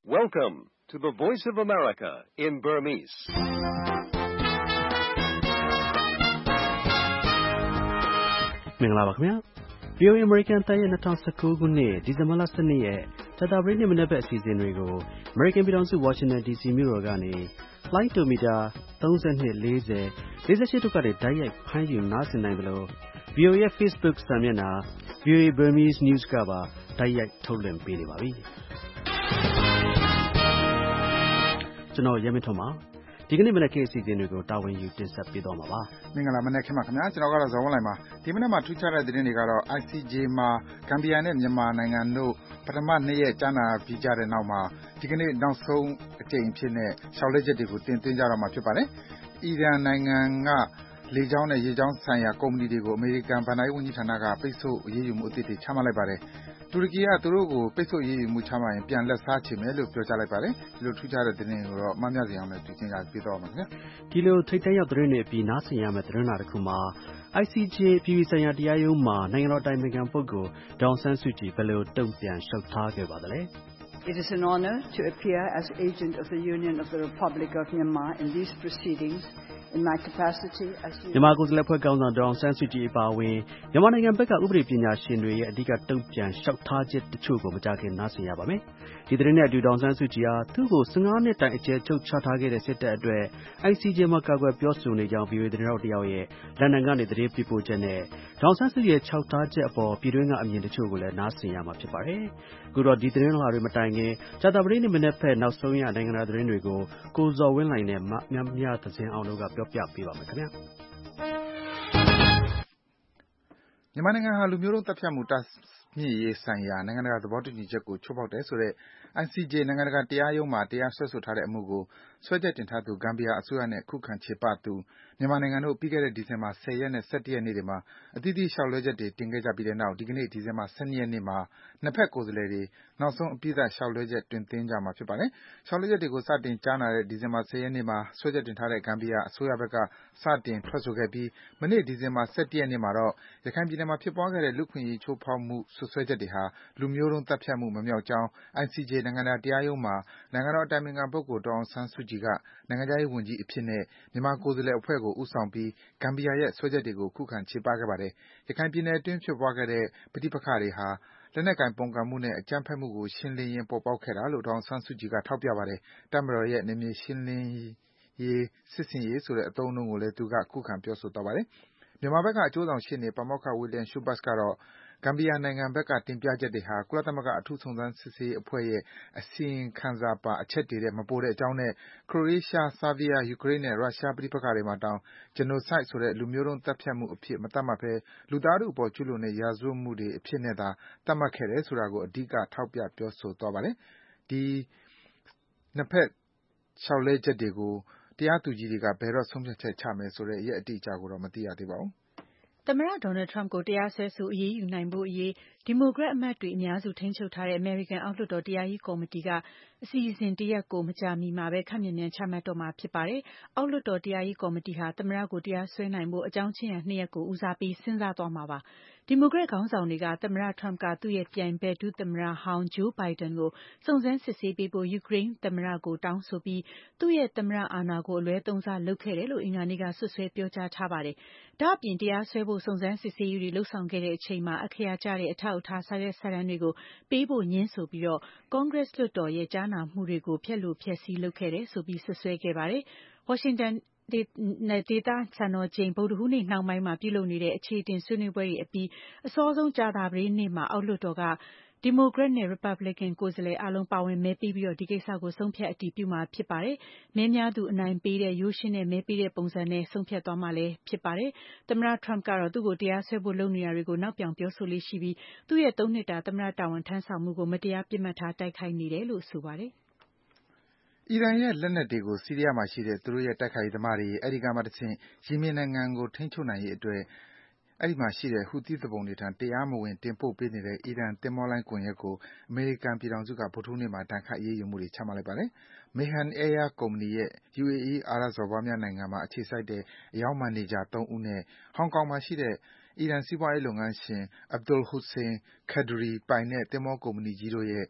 Welcome to the Voice of America in Burmese. ။မင်္ဂလာပါခင်ဗျာ။ VOA American တရဲ့2019ခုနှစ်ဒီဇင်ဘာလ12ရက်ကြာသပတေးနေ့မနက်ဘက်အစီအစဉ်တွေကို American ပြည်ထောင်စု Washington DC မြို့တော်ကနေ Flight to meter 32, 40, 48 တို့ကနေတိုက်ရိုက်ဖမ်းယူနားဆင်နိုင်သလို VOA ရဲ့ Facebook စာမျက်နှာ VOA Burmese News ကပါတိုက်ရိုက်ထုတ်လွှင့်ပေးနေပါပြီ။ကျွန်တော်ရဲမင်းထွန်းပါဒီကနေ့မနက်ခင်းအစီအစဉ်တွေကိုတာဝန်ယူတင်ဆက်ပေးသွားမှာပါမင်္ဂလာမနက်ခင်းပါခင်ဗျာကျွန်တော်ကတော့ဇော်ဝင်းလိုင်ပါဒီမနက်မှာထူးခြားတဲ့သတင်းတွေကတော့ ICJ မှာဂမ်ဘီယာနဲ့မြန်မာနိုင်ငံတို့ပထမ2ရက်ကြားနာပြီးကြတဲ့နောက်မှာဒီကနေ့နောက်ဆုံးအကြိမ်အဖြစ်နဲ့ရှောက်လက်ချက်တွေကိုတင်သွင်းကြတော့မှာဖြစ်ပါတယ်အီရန်နိုင်ငံကလေကြောင်းနဲ့ရေကြောင်းဆိုင်ရာကုမ္ပဏီတွေကိုအမေရိကန်ဗန်ဒိုင်းဝန်ကြီးဌာနကပိတ်ဆို့အရေးယူမှုအသစ်တွေချမှတ်လိုက်ပါတယ်တူရကီကသူတို့ကိုပိတ်ဆို့ရေးယူမှုချမှတ်ရင်ပြန်လက်စားချေမယ်လို့ပြောကြားလိုက်ပါတယ်ဒီလိုထူးခြားတဲ့သတင်းတွေကိုတော့မမြစီအောင်နဲ့တူချင်းကပြတော့မှာခင်ဗျာဒီလိုထိတ်တန့်ရောက်သတင်းတွေအပြီးနားဆင်ရမယ့်သတင်းတစ်ခုမှာ ICJ ပြည်ပဆိုင်ရာတရားရုံးမှာနိုင်ငံတော်တိုင်ပင်ခံပုဂ္ဂိုလ်ဒေါ်အောင်ဆန်းစုကြည်ဘယ်လိုတုံ့ပြန်လျှောက်ထားခဲ့ပါသလဲ It is an honor to appear as agent of the Union of the Republic of Myanmar in these proceedings in my capacity as မြန်မာကိုယ်စားလှယ်ဖွဲ့ခေါင်းဆောင်ဒေါ်အောင်ဆန်းစုကြည်အပါအဝင်မြန်မာနိုင်ငံဘက်ကဥပဒေပညာရှင်တွေရဲ့အဓိကတုံ့ပြန်လျှောက်ထားချက်တချို့ကိုမကြာခင်နားဆင်ရပါမယ်။ဒီသတင်းနဲ့အတူဒေါ်အောင်ဆန်းစုကြည်ဟာသူ့ကို15နှစ်တိုင်အကျယ်ချုပ်ချထားခဲ့တဲ့စစ်တပ်အတွက် ICJ မှာကာကွယ်ပြောဆိုနေကြောင်း VOA သတင်းထောက်တယောက်ရဲ့လန်ဒန်ကနေသတင်းပေးပို့ချက်နဲ့ဒေါ်အောင်ဆန်းစုကြည်ရဲ့လျှောက်ထားချက်အပေါ်ပြည်တွင်းကအမြင်တချို့ကိုလည်းနားဆင်ရမှာဖြစ်ပါတယ်။အခုတော့ဒီသတင်းတွေမတိုင်ခင်ကြာသပတေးနေ့မနက်ဖက်နောက်ဆုံးရနိုင်ငံတကာသတင်းတွေကိုကိုဇော်ဝင်းလှိုင်နဲ့မမြသဇင်အောင်တို့ကပြောပြပေးပါမယ်ခင်ဗျာမြန်မာနိုင်ငံဟာလူမျိုးတုံးသတ်ဖြတ်မှုတားမြစ်ရေးဆိုင်ရာနိုင်ငံတကာသဘောတူညီချက်ကိုချိုးဖောက်တယ်ဆိုတဲ့ ICJ နိုင်ငံတကာတရားရုံးမှာတရားစွဲဆိုထားတဲ့အမှုကိုစွဲချက်တင်ထားသူဂမ်ဘီယာအစိုးရနဲ့ခုခံချေပသူမြန်မာနိုင်ငံတို့ပြီးခဲ့တဲ့ဒီဇင်ဘာ10ရက်နဲ့11ရက်နေ့တွေမှာအသီးသီးလျှောက်လွှဲချက်တွေတင်ခဲ့ကြပြီးတဲ့နောက်ဒီကနေ့ဒီဇင်ဘာ12ရက်နေ့မှာနှစ်ဖက်ကိုယ်စားလှယ်တွေနောက်ဆုံးအပြည့်အစုံလျှောက်လွှဲချက်တင်သွင်းကြမှာဖြစ်ပါတယ်။လျှောက်လွှဲချက်တွေကိုစတင်ကြားနာတဲ့ဒီဇင်ဘာ10ရက်နေ့မှာစွဲချက်တင်ထားတဲ့ဂမ်ဘီယာအစိုးရဘက်ကစတင်ထွက်ဆိုခဲ့ပြီးမနေ့ဒီဇင်ဘာ17ရက်နေ့မှာတော့ရခိုင်ပြည်နယ်မှာဖြစ်ပွားခဲ့တဲ့လူ့အခွင့်အရေးချိုးဖောက်မှုစွပ်စွဲချက်တွေဟာလူမျိုးတုံးသတ်ဖြတ်မှုမမြောက်ကြောင်း ICJ နိုင်ငံတကာတရားရုံးမှာနိုင်ငံတော်အတိုင်ပင်ခံပုဂ္ဂိုလ်ဒေါ်အောင်ဆန်းစုကြည်ကနိုင်ငံခြားရေးဝန်ကြီးအဖြစ်နဲ့မြန်မာကိုယ်စားလှယ်အဖွဲ့ကိုဦးဆောင်ပြီးဂမ်ဘီယာရဲ့စွဲချက်တွေကိုခုခံချေပခဲ့ပါတယ်။ရခိုင်ပြည်နယ်အတွင်းဖြစ်ပွားခဲ့တဲ့ပဋိပက္ခတွေဟာလက်နက်ကိုင်ပုန်ကန်မှုနဲ့အကြမ်းဖက်မှုကိုရှင်းလင်းရင်းပေါ်ပေါက်ခဲ့တာလို့ဒေါ်အောင်ဆန်းစုကြည်ကထောက်ပြပါတယ်။တပ်မတော်ရဲ့နယ်မြေရှင်းလင်းရေးစစ်ဆင်ရေးဆိုတဲ့အသုံးအနှုန်းကိုလည်းသူကခုခံပြောဆိုသွားပါတယ်။မြန်မာဘက်ကအကျိုးဆောင်ရှေ့နေပါမောက္ခ William Schabas ကတော့ဂမ်ဘီယာနိုင်ငံဘက်ကတင်ပြချက်တွေဟာကုလသမဂ္ဂအထူးစုံစမ်းစစ်ဆေးရေးအဖွဲ့ရဲ့အစီရင်ခံစာပါအချက်တွေထက်မပိုတဲ့အကြောင်းနဲ့ခရိုအေးရှား၊ဆားဗီးယား၊ယူကရိန်းနဲ့ရုရှားပဋိပက္ခတွေမှာတောင် Genocide ဆိုတဲ့လူမျိုးတုံးသတ်ဖြတ်မှုအဖြစ်မသတ်မှတ်ဘဲလူသားထုအပေါ်ကျူးလွန်တဲ့ရာဇဝတ်မှုတွေအဖြစ်နဲ့သာသတ်မှတ်ခဲ့တယ်ဆိုတာကိုအဓိကထောက်ပြပြောဆိုသွားပါတယ်။ဒီနှစ်ဖက်လျှောက်လဲချက်တွေကိုတရားသူကြီးတွေကဘယ်တော့ဆုံးဖြတ်ချက်ချမယ်ဆိုတဲ့ရက်အတိအကျကိုတော့မသိရသေးပါဘူး။သမ္မတဒေါ်နယ်ထရမ့်ကိုတရားစွဲဆိုအရေးယူနိုင်ဖို့အရေးဒီမိုကရက်အမတ်တွေအများစုထိန်းချုပ်ထားတဲ့အမေရိကန်အောက်လွှတ်တော်တရားရေးကော်မတီကအစီအစဉ်တရပ်ကိုမကြာမီမှာပဲခန့်မြန်မြန်ချမှတ်တော့မှာဖြစ်ပါတယ်။အောက်လွှတ်တော်တရားရေးကော်မတီဟာသမ္မတကိုတရားစွဲနိုင်ဖို့အကြောင်းချင်းရာ2ရပ်ကိုဦးစားပေးစဉ်းစားသွားမှာပါ။ဒီမိုကရက်ခေါင်းဆောင်တွေကသမ္မတထရမ့်ကသူ့ရဲ့ပြိုင်ဘက်ဒုသမ္မတဟောင်းဂျိုးဘိုင်ဒန်ကိုစုံစမ်းစစ်ဆေးပေးဖို့ယူကရိန်းသမ္မတကိုတောင်းဆိုပြီးသူ့ရဲ့သမ္မတအာဏာကိုအလွဲသုံးစားလုပ်ခဲ့တယ်လို့အင်္ဂါနေ့ကစွပ်စွဲပြောကြားထားပါတယ်။ဒါ့အပြင်တရားစွဲဖို့စုံစမ်းစစ်ဆေးရေးတွေလုပ်ဆောင်ခဲ့တဲ့အချိန်မှာအခရာကျတဲ့အထောက်အထားစာရွက်စာတမ်းတွေကိုပေးဖို့ငြင်းဆိုပြီးကွန်ဂရက်လွှတ်တော်ရဲ့ကြားနာမှုတွေကိုဖျက်လိုဖျက်ဆီးလုပ်ခဲ့တယ်ဆိုပြီးစွပ်စွဲခဲ့ပါတယ်။ဝါရှင်တန်ဒေသစံတော်ချိန်ဗုဒ္ဓဟူးနေ့နှောင်းပိုင်းမှာပြုလုပ်နေတဲ့အခြေအတင်ဆွေးနွေးပွဲတွေအပြီးအစောဆုံးကြာသပတေးနေ့မှာအောက်လွှတ်တော်ကဒီမိုကရက်နဲ့ရီပတ်ဘလစ်ကန်ကိုယ်စားလှယ်အားလုံးပါဝင်မဲပေးပြီးဒီကိစ္စကိုဆုံးဖြတ်အတည်ပြုမှာဖြစ်ပါတယ်။မဲများသူအနိုင်ပေးတဲ့ရိုးရှင်းတဲ့မဲပေးတဲ့ပုံစံနဲ့ဆုံးဖြတ်သွားမှာလည်းဖြစ်ပါတယ်။သမ္မတထရမ့်ကတော့သူ့ကိုတရားစွဲဖို့လုပ်နေတာတွေကိုနောက်ပြောင်ပြောဆိုလေ့ရှိပြီးသူ့ရဲ့3နှစ်တာသမ္မတတာဝန်ထမ်းဆောင်မှုကိုမတရားပစ်မှတ်ထားတိုက်ခိုက်နေတယ်လို့ဆိုပါတယ်။အီရန်ရဲ့လက်နက်တွေကိုဆီးရီးယားမှာရှိတဲ့သူတို့ရဲ့တိုက်ခိုက်ရေးသမားတွေအဲဒီကမှတဆင့်ယီမင်နိုင်ငံကိုထိန်းချုပ်နိုင်ရေးအတွက်အဲဒီမှာရှိတဲ့ဟူသီသူပုန်တွေထံတရားမဝင်တင်ပို့ပေးနေတဲ့အီရန်သင်္ဘောလိုင်းကွန်ရက်ကိုအမေရိကန်ပြည်ထောင်စုကဗုဒ္ဓဟူးနေ့မှာဒဏ်ခတ်အရေးယူမှုတွေချမှတ်လိုက်ပါတယ်။ Mahan Air ကုမ္ပဏီရဲ့ UAE အာရပ်စော်ဘွားများနိုင်ငံမှာအခြေစိုက်တဲ့အရောင်းမန်နေဂျာ3ဦးနဲ့ဟောင်ကောင်မှာရှိတဲ့အီရန်စီးပွားရေးလုပ်ငန်းရှင် Abdul Hussain Qadri ပိုင်တဲ့သင်္ဘောကုမ္ပဏီကြီးတို့ရဲ့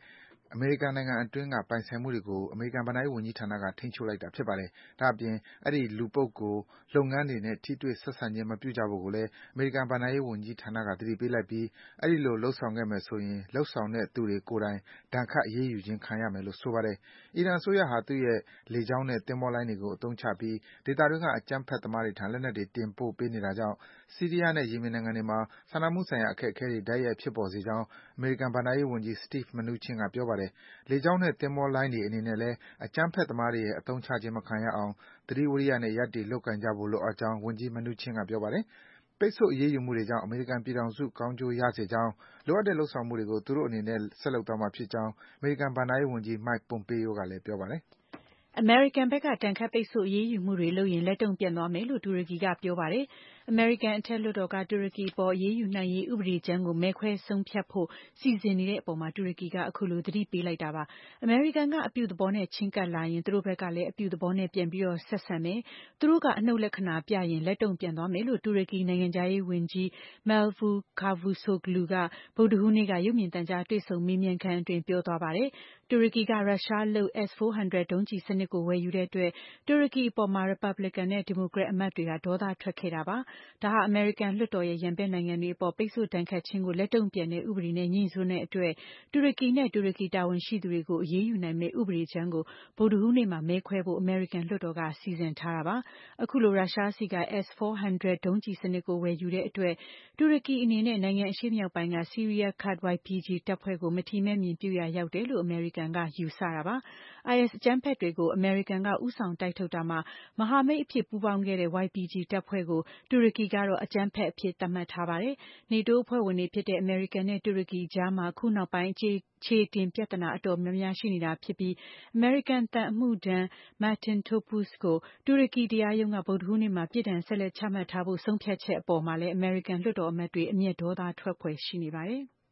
အမေရိကန်နိုင်ငံအတွင်းက ပိုင်ဆိုင်မှုတွေကို အမေရိကန်ဘဏ္ဍာရေးဝန်ကြီးဌာနက ထိန်းချုပ်လိုက်တာဖြစ်ပါတယ်။ ဒါ့အပြင် အဲဒီ လူပုဂ္ဂိုလ်၊ လုပ်ငန်းတွေနဲ့ ထိတွေ့ဆက်ဆံခြင်း မပြုကြဖို့ကိုလည်း အမေရိကန်ဘဏ္ဍာရေးဝန်ကြီးဌာနက သတိပေးလိုက်ပြီး အဲဒီလို လုပ်ဆောင်ခဲ့မယ်ဆိုရင် လုပ်ဆောင်တဲ့သူတွေကိုယ်တိုင် ဒဏ်ခတ်အရေးယူခြင်း ခံရမယ်လို့ ဆိုပါတယ်။ အီရန်အစိုးရဟာ သူ့ရဲ့ လေကြောင်းနဲ့ သင်္ဘောလိုင်းတွေကို အသုံးချပြီး ဒေသတွင်းက အကြမ်းဖက်သမားတွေထံ လက်နက်တွေ တင်ပို့ပေးနေတာကြောင့် ဆီးရီးယားနဲ့ ယီမင်နိုင်ငံတွေမှာ စာနာမှုဆိုင်ရာ အခက်အခဲတွေ တိုက်ရိုက်ဖြစ်ပေါ်စေကြောင်း အမေရိကန်ဘဏ္ဍာရေးဝန်ကြီး Steve Mnuchin က ပြောပါတယ်။ လေကြောင်းနဲ့ သင်္ဘောလိုင်းတွေအနေနဲ့လည်း အကြမ်းဖက်သမားတွေရဲ့ အသုံးချခြင်း မခံရအောင် သတိဝီရိယနဲ့ ရပ်တည် လုပ်ကိုင်ကြဖို့ လိုအပ်ကြောင်း ဝန်ကြီး Mnuchin က ပြောပါတယ်။ ပိတ်ဆို့ အရေးယူမှုတွေကြောင့် အမေရိကန်ပြည်ထောင်စု ကောင်းကျိုးရစေကြောင်း၊ လိုအပ်တဲ့ လုပ်ဆောင်မှုတွေကို သူတို့အနေနဲ့ ဆက်လုပ်သွားမှာဖြစ်ကြောင်း အမေရိကန်ဘဏ္ဍာရေးဝန်ကြီး Mike Pompeo ကလည်း ပြောပါတယ်။အမေရိကန်ဘက်က ဒဏ်ခတ်ပိတ်ဆို့အရေးယူမှုတွေလုပ်ရင် လက်တုံ့ပြန်သွားမယ်လို့ တူရကီက ပြောပါတယ်။ အမေရိကန်အထက်လွှတ်တော်က တူရကီအပေါ် အရေးယူနိုင်ရေး ဥပဒေကြမ်းကို မဲခွဲဆုံးဖြတ်ဖို့ စီစဉ်နေတဲ့အပေါ် တူရကီက အခုလို သတိပေးလိုက်တာပါ။ အမေရိကန်က အပြုသဘောနဲ့ ချဉ်းကပ်လာရင် သူတို့ဘက်ကလည်း အပြုသဘောနဲ့ ပြန်ပြီး ဆက်ဆံမယ်၊ သူတို့က အနုတ်လက္ခဏာပြရင် လက်တုံ့ပြန်သွားမယ်လို့ တူရကီနိုင်ငံခြားရေးဝန်ကြီး Mevlut Cavusoglu က ဗုဒ္ဓဟူးနေ့က ရုပ်မြင်သံကြား တွေ့ဆုံမေးမြန်းခန်းအတွင်း ပြောသွားပါတယ်။ တူရကီက ရုရှားလုပ် S-400 ဒုံးကျည်စနစ်ကို ဝယ်ယူတဲ့အတွက် တူရကီအပေါ် ရီပတ်ဘလီကန်နဲ့ ဒီမိုကရက်အမတ်တွေက ဒေါသထွက်ခဲ့တာပါ။ ဒါဟာ အမေရိကန်လွှတ်တော်ရဲ့ ရန်ဘက်နိုင်ငံတွေအပေါ် ပိတ်ဆို့ဒဏ်ခတ်ခြင်းကို လက်တုံ့ပြန်တဲ့ ဥပဒေနဲ့ ငြိစွန်းတဲ့အတွက် တူရကီနဲ့ တူရကီတာဝန်ရှိသူတွေကို အရေးယူနိုင်မယ့် ဥပဒေကြမ်းကို ဗုဒ္ဓဟူးနေ့မှာ မဲခွဲဖို့ အမေရိကန်လွှတ်တော်က စီစဉ်ထားတာပါ။ အခုလို ရုရှားဆီက S-400 ဒုံးကျည်စနစ်ကို ဝယ်ယူတဲ့အတွက် တူရကီအနေနဲ့ နိုင်ငံအရှေ့မြောက်ပိုင်းက ဆီးရီးယား ကာ့ဒ် YPG တပ်ဖွဲ့ကို မထီမဲ့မြင်ပြုရာရောက်တယ်လို့ အမေရိကန်က ယူဆတာပါ။ IS အကြမ်းဖက်တွေကို အမေရိကန်က ဦးဆောင်တိုက်ထုတ်တာမှာ မဟာမိတ်အဖြစ် ပူးပေါင်းခဲ့တဲ့ YPG တပ်ဖွဲ့ကို တူရကီကတော့ အကြမ်းဖက်အဖြစ် သတ်မှတ်ထားပါတယ်။ NATO အဖွဲ့ဝင်တွေဖြစ်တဲ့ အမေရိကန်နဲ့ တူရကီအကြား အခုနောက်ပိုင်း အခြေအတင်ပြဿနာ အတော်များများ ရှိနေတာဖြစ်ပြီး အမေရိကန်သံအမှုထမ်း Martin Topuz ကို တူရကီတရားရုံးက ဗုဒ္ဓဟူးနေ့မှာ ပြစ်ဒဏ် ဆက်လက်ချမှတ်ထားဖို့ ဆုံးဖြတ်ချက်အပေါ်မှာလည်း အမေရိကန်လွှတ်တော်အမတ်တွေ အမျက်ဒေါသထွက်ဖွယ်ရှိနေပါတယ်။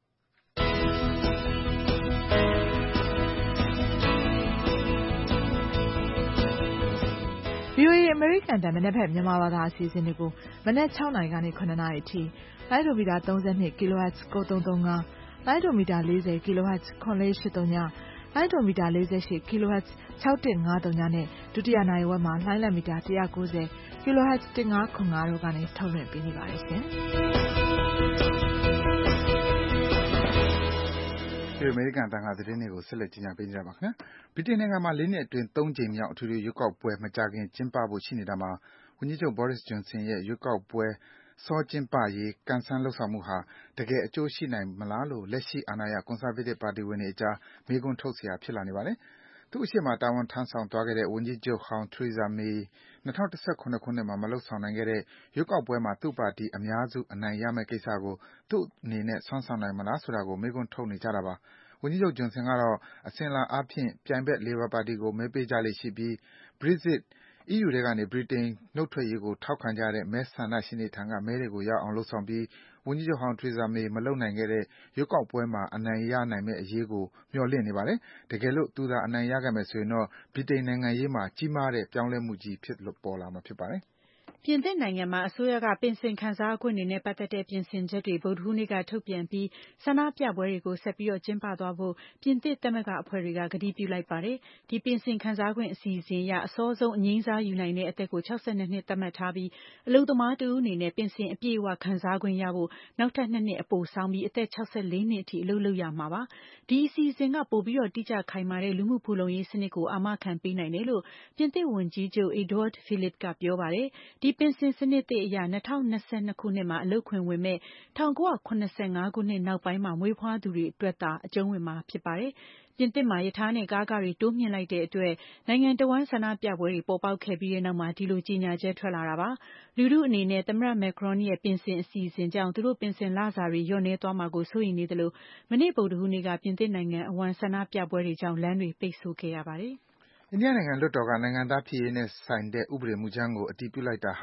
VOA အမေရိကန်အသံ မနက်ဖြန် မြန်မာဘာသာအစီအစဉ်တွေကို မနက် 6 နာရီကနေ 7 နာရီအထိ လိုင်းဒိုမီတာ 32 kHz 9335 လိုင်းဒိုမီတာ 40 kHz 9483 ည လိုင်းဒိုမီတာ 48 kHz 6153 နဲ့ ဒုတိယနာရီဝက်မှာ လိုင်းလံမီတာ 190 kHz 1505 တို့ကနေ ထုတ်လွှင့်ပေးနေပါတယ်ရှင်။အမေရိကန်အသံက သတင်းတွေကို ဆက်လက်တင်ပြနေတာပါ။ ဗြိတိန်နိုင်ငံမှာ ၄ နှစ်အတွင်း ၃ ကြိမ်မြောက် အထွေထွေရွေးကောက်ပွဲ မကြာခင် ကျင်းပဖို့ရှိနေတာမှာ ဝန်ကြီးချုပ် Boris Johnson ရဲ့ ရွေးကောက်ပွဲ စောကျင်းပရေး ကံစမ်းလုပ်ဆောင်မှုဟာ တကယ် အကျိုးရှိနိုင်မလားလို့ လက်ရှိအာဏာရ Conservative ပါတီဝင်တွေအကြား မေးခွန်းထုတ်စရာ ဖြစ်လာနေပါတယ်။ သူ့အရှေ့မှာ တာဝန်ထမ်းဆောင်သွားခဲ့တဲ့ ဝန်ကြီးချုပ်ဟောင်း Theresa May ၂၀၁၇ ခုနှစ်မှာ မလုပ်ဆောင်နိုင်ခဲ့တဲ့ ရွေးကောက်ပွဲမှာ သူ့ပါတီ အများစု အနိုင်ရမယ့်ကိစ္စကို သူ့အနေနဲ့ စွမ်းဆောင်နိုင်မလားဆိုတာကို မေးခွန်းထုတ်နေကြတာပါ။ ဝန်ကြီးချုပ် Johnson ကတော့ အစဉ်အလာအားဖြင့် ပြိုင်ဘက် Labour ပါတီကို မဲပေးကြလေ့ရှိပြီး Brexit - အီးယူထဲကနေ ဗြိတိန်နုတ်ထွက်ရေးကို ထောက်ခံကြတဲ့ မဲဆန္ဒရှင်တွေထံက မဲတွေကိုရောက်အောင် လုပ်ဆောင်ပြီး ဝန်ကြီးချုပ်ဟောင်း Theresa May မလုပ်နိုင်ခဲ့တဲ့ ရွေးကောက်ပွဲမှာ အနိုင်ရနိုင်မယ့်အရေးကို မျှော်လင့်နေပါတယ်။ တကယ်လို့ သူသာ အနိုင်ရခဲ့မယ်ဆိုရင်တော့ ဗြိတိန်နိုင်ငံရေးမှာ ကြီးမားတဲ့ ပြောင်းလဲမှုကြီး ဖြစ်ပေါ်လာမှာ ဖြစ်ပါတယ်။ပြင်သစ်နိုင်ငံမှာ အစိုးရက ပင်စင်ခံစားခွင့်တွေနဲ့ ပတ်သက်တဲ့ ပြင်ဆင်ချက်တွေ ဗုဒ္ဓဟူးနေ့က ထုတ်ပြန်ပြီး ဆန္ဒပြပွဲတွေကို ဆက်ပြီး ကျင်းပသွားဖို့ ပြင်သစ်သမဂ္ဂအဖွဲ့တွေက ကတိပြုလိုက်ပါတယ်။ ဒီ ပင်စင်ခံစားခွင့် အစီအစဉ်အရ အစောဆုံး အငြိမ်းစားယူနိုင်တဲ့ အသက်ကို ၆၂ နှစ် သတ်မှတ်ထားပြီး အလုပ်သမားတဦးအနေနဲ့ ပင်စင် အပြည့်အ၀ ခံစားခွင့်ရဖို့ နောက်ထပ် 2 နှစ် အပိုဆောင်းပြီး အသက် ၆၄ နှစ်အထိ အလုပ်လုပ်ရမှာပါ။ ဒီအစီအစဉ်က ပိုပြီး တိကျခိုင်မာတဲ့ လူမှုဖူလုံရေးစနစ်ကို အာမခံပေးနိုင်တယ်လို့ ပြင်သစ်ဝန်ကြီးချုပ် Edouard Philippe က ပြောပါတယ်။ ဒီ ပင်စင်စနစ်သစ်အရ ၂၀၂၂ ခုနှစ်မှာ အလုပ်ခွင်ဝင်မယ့် ၁၉၇၅ ခုနှစ် နောက်ပိုင်းမှာ မွေးဖွားသူတွေအတွက်သာ အကျုံးဝင်မှာ ဖြစ်ပါတယ်။ ပြင်သစ်မှာ ရထားနဲ့ ကားခတွေ တိုးမြှင့်လိုက်တဲ့အတွက် နိုင်ငံတဝန်း ဆန္ဒပြပွဲတွေ ပေါ်ပေါက်ခဲ့ပြီးတဲ့နောက် ဒီလို ကြေညာချက် ထွက်လာတာပါ။ လူထုအနေနဲ့ သမ္မတ Macron ရဲ့ ပင်စင်အစီအစဉ်ကြောင့် သူတို့ ပင်စင်လစာတွေ လျော့နည်းသွားမှာကို စိုးရိမ်နေသလို မနေ့ ဗုဒ္ဓဟူးနေ့က ပြင်သစ်နိုင်ငံအဝန်း ဆန္ဒပြပွဲတွေကြောင့် လမ်းတွေ ပိတ်ဆို့ခဲ့ရပါတယ်။အိန္ဒိယနိုင်ငံလွှတ်တော်က နိုင်ငံသားဖြစ်ရေးနဲ့ဆိုင်တဲ့ ဥပဒေမူကြမ်းကို အတည်ပြုလိုက်တာဟာ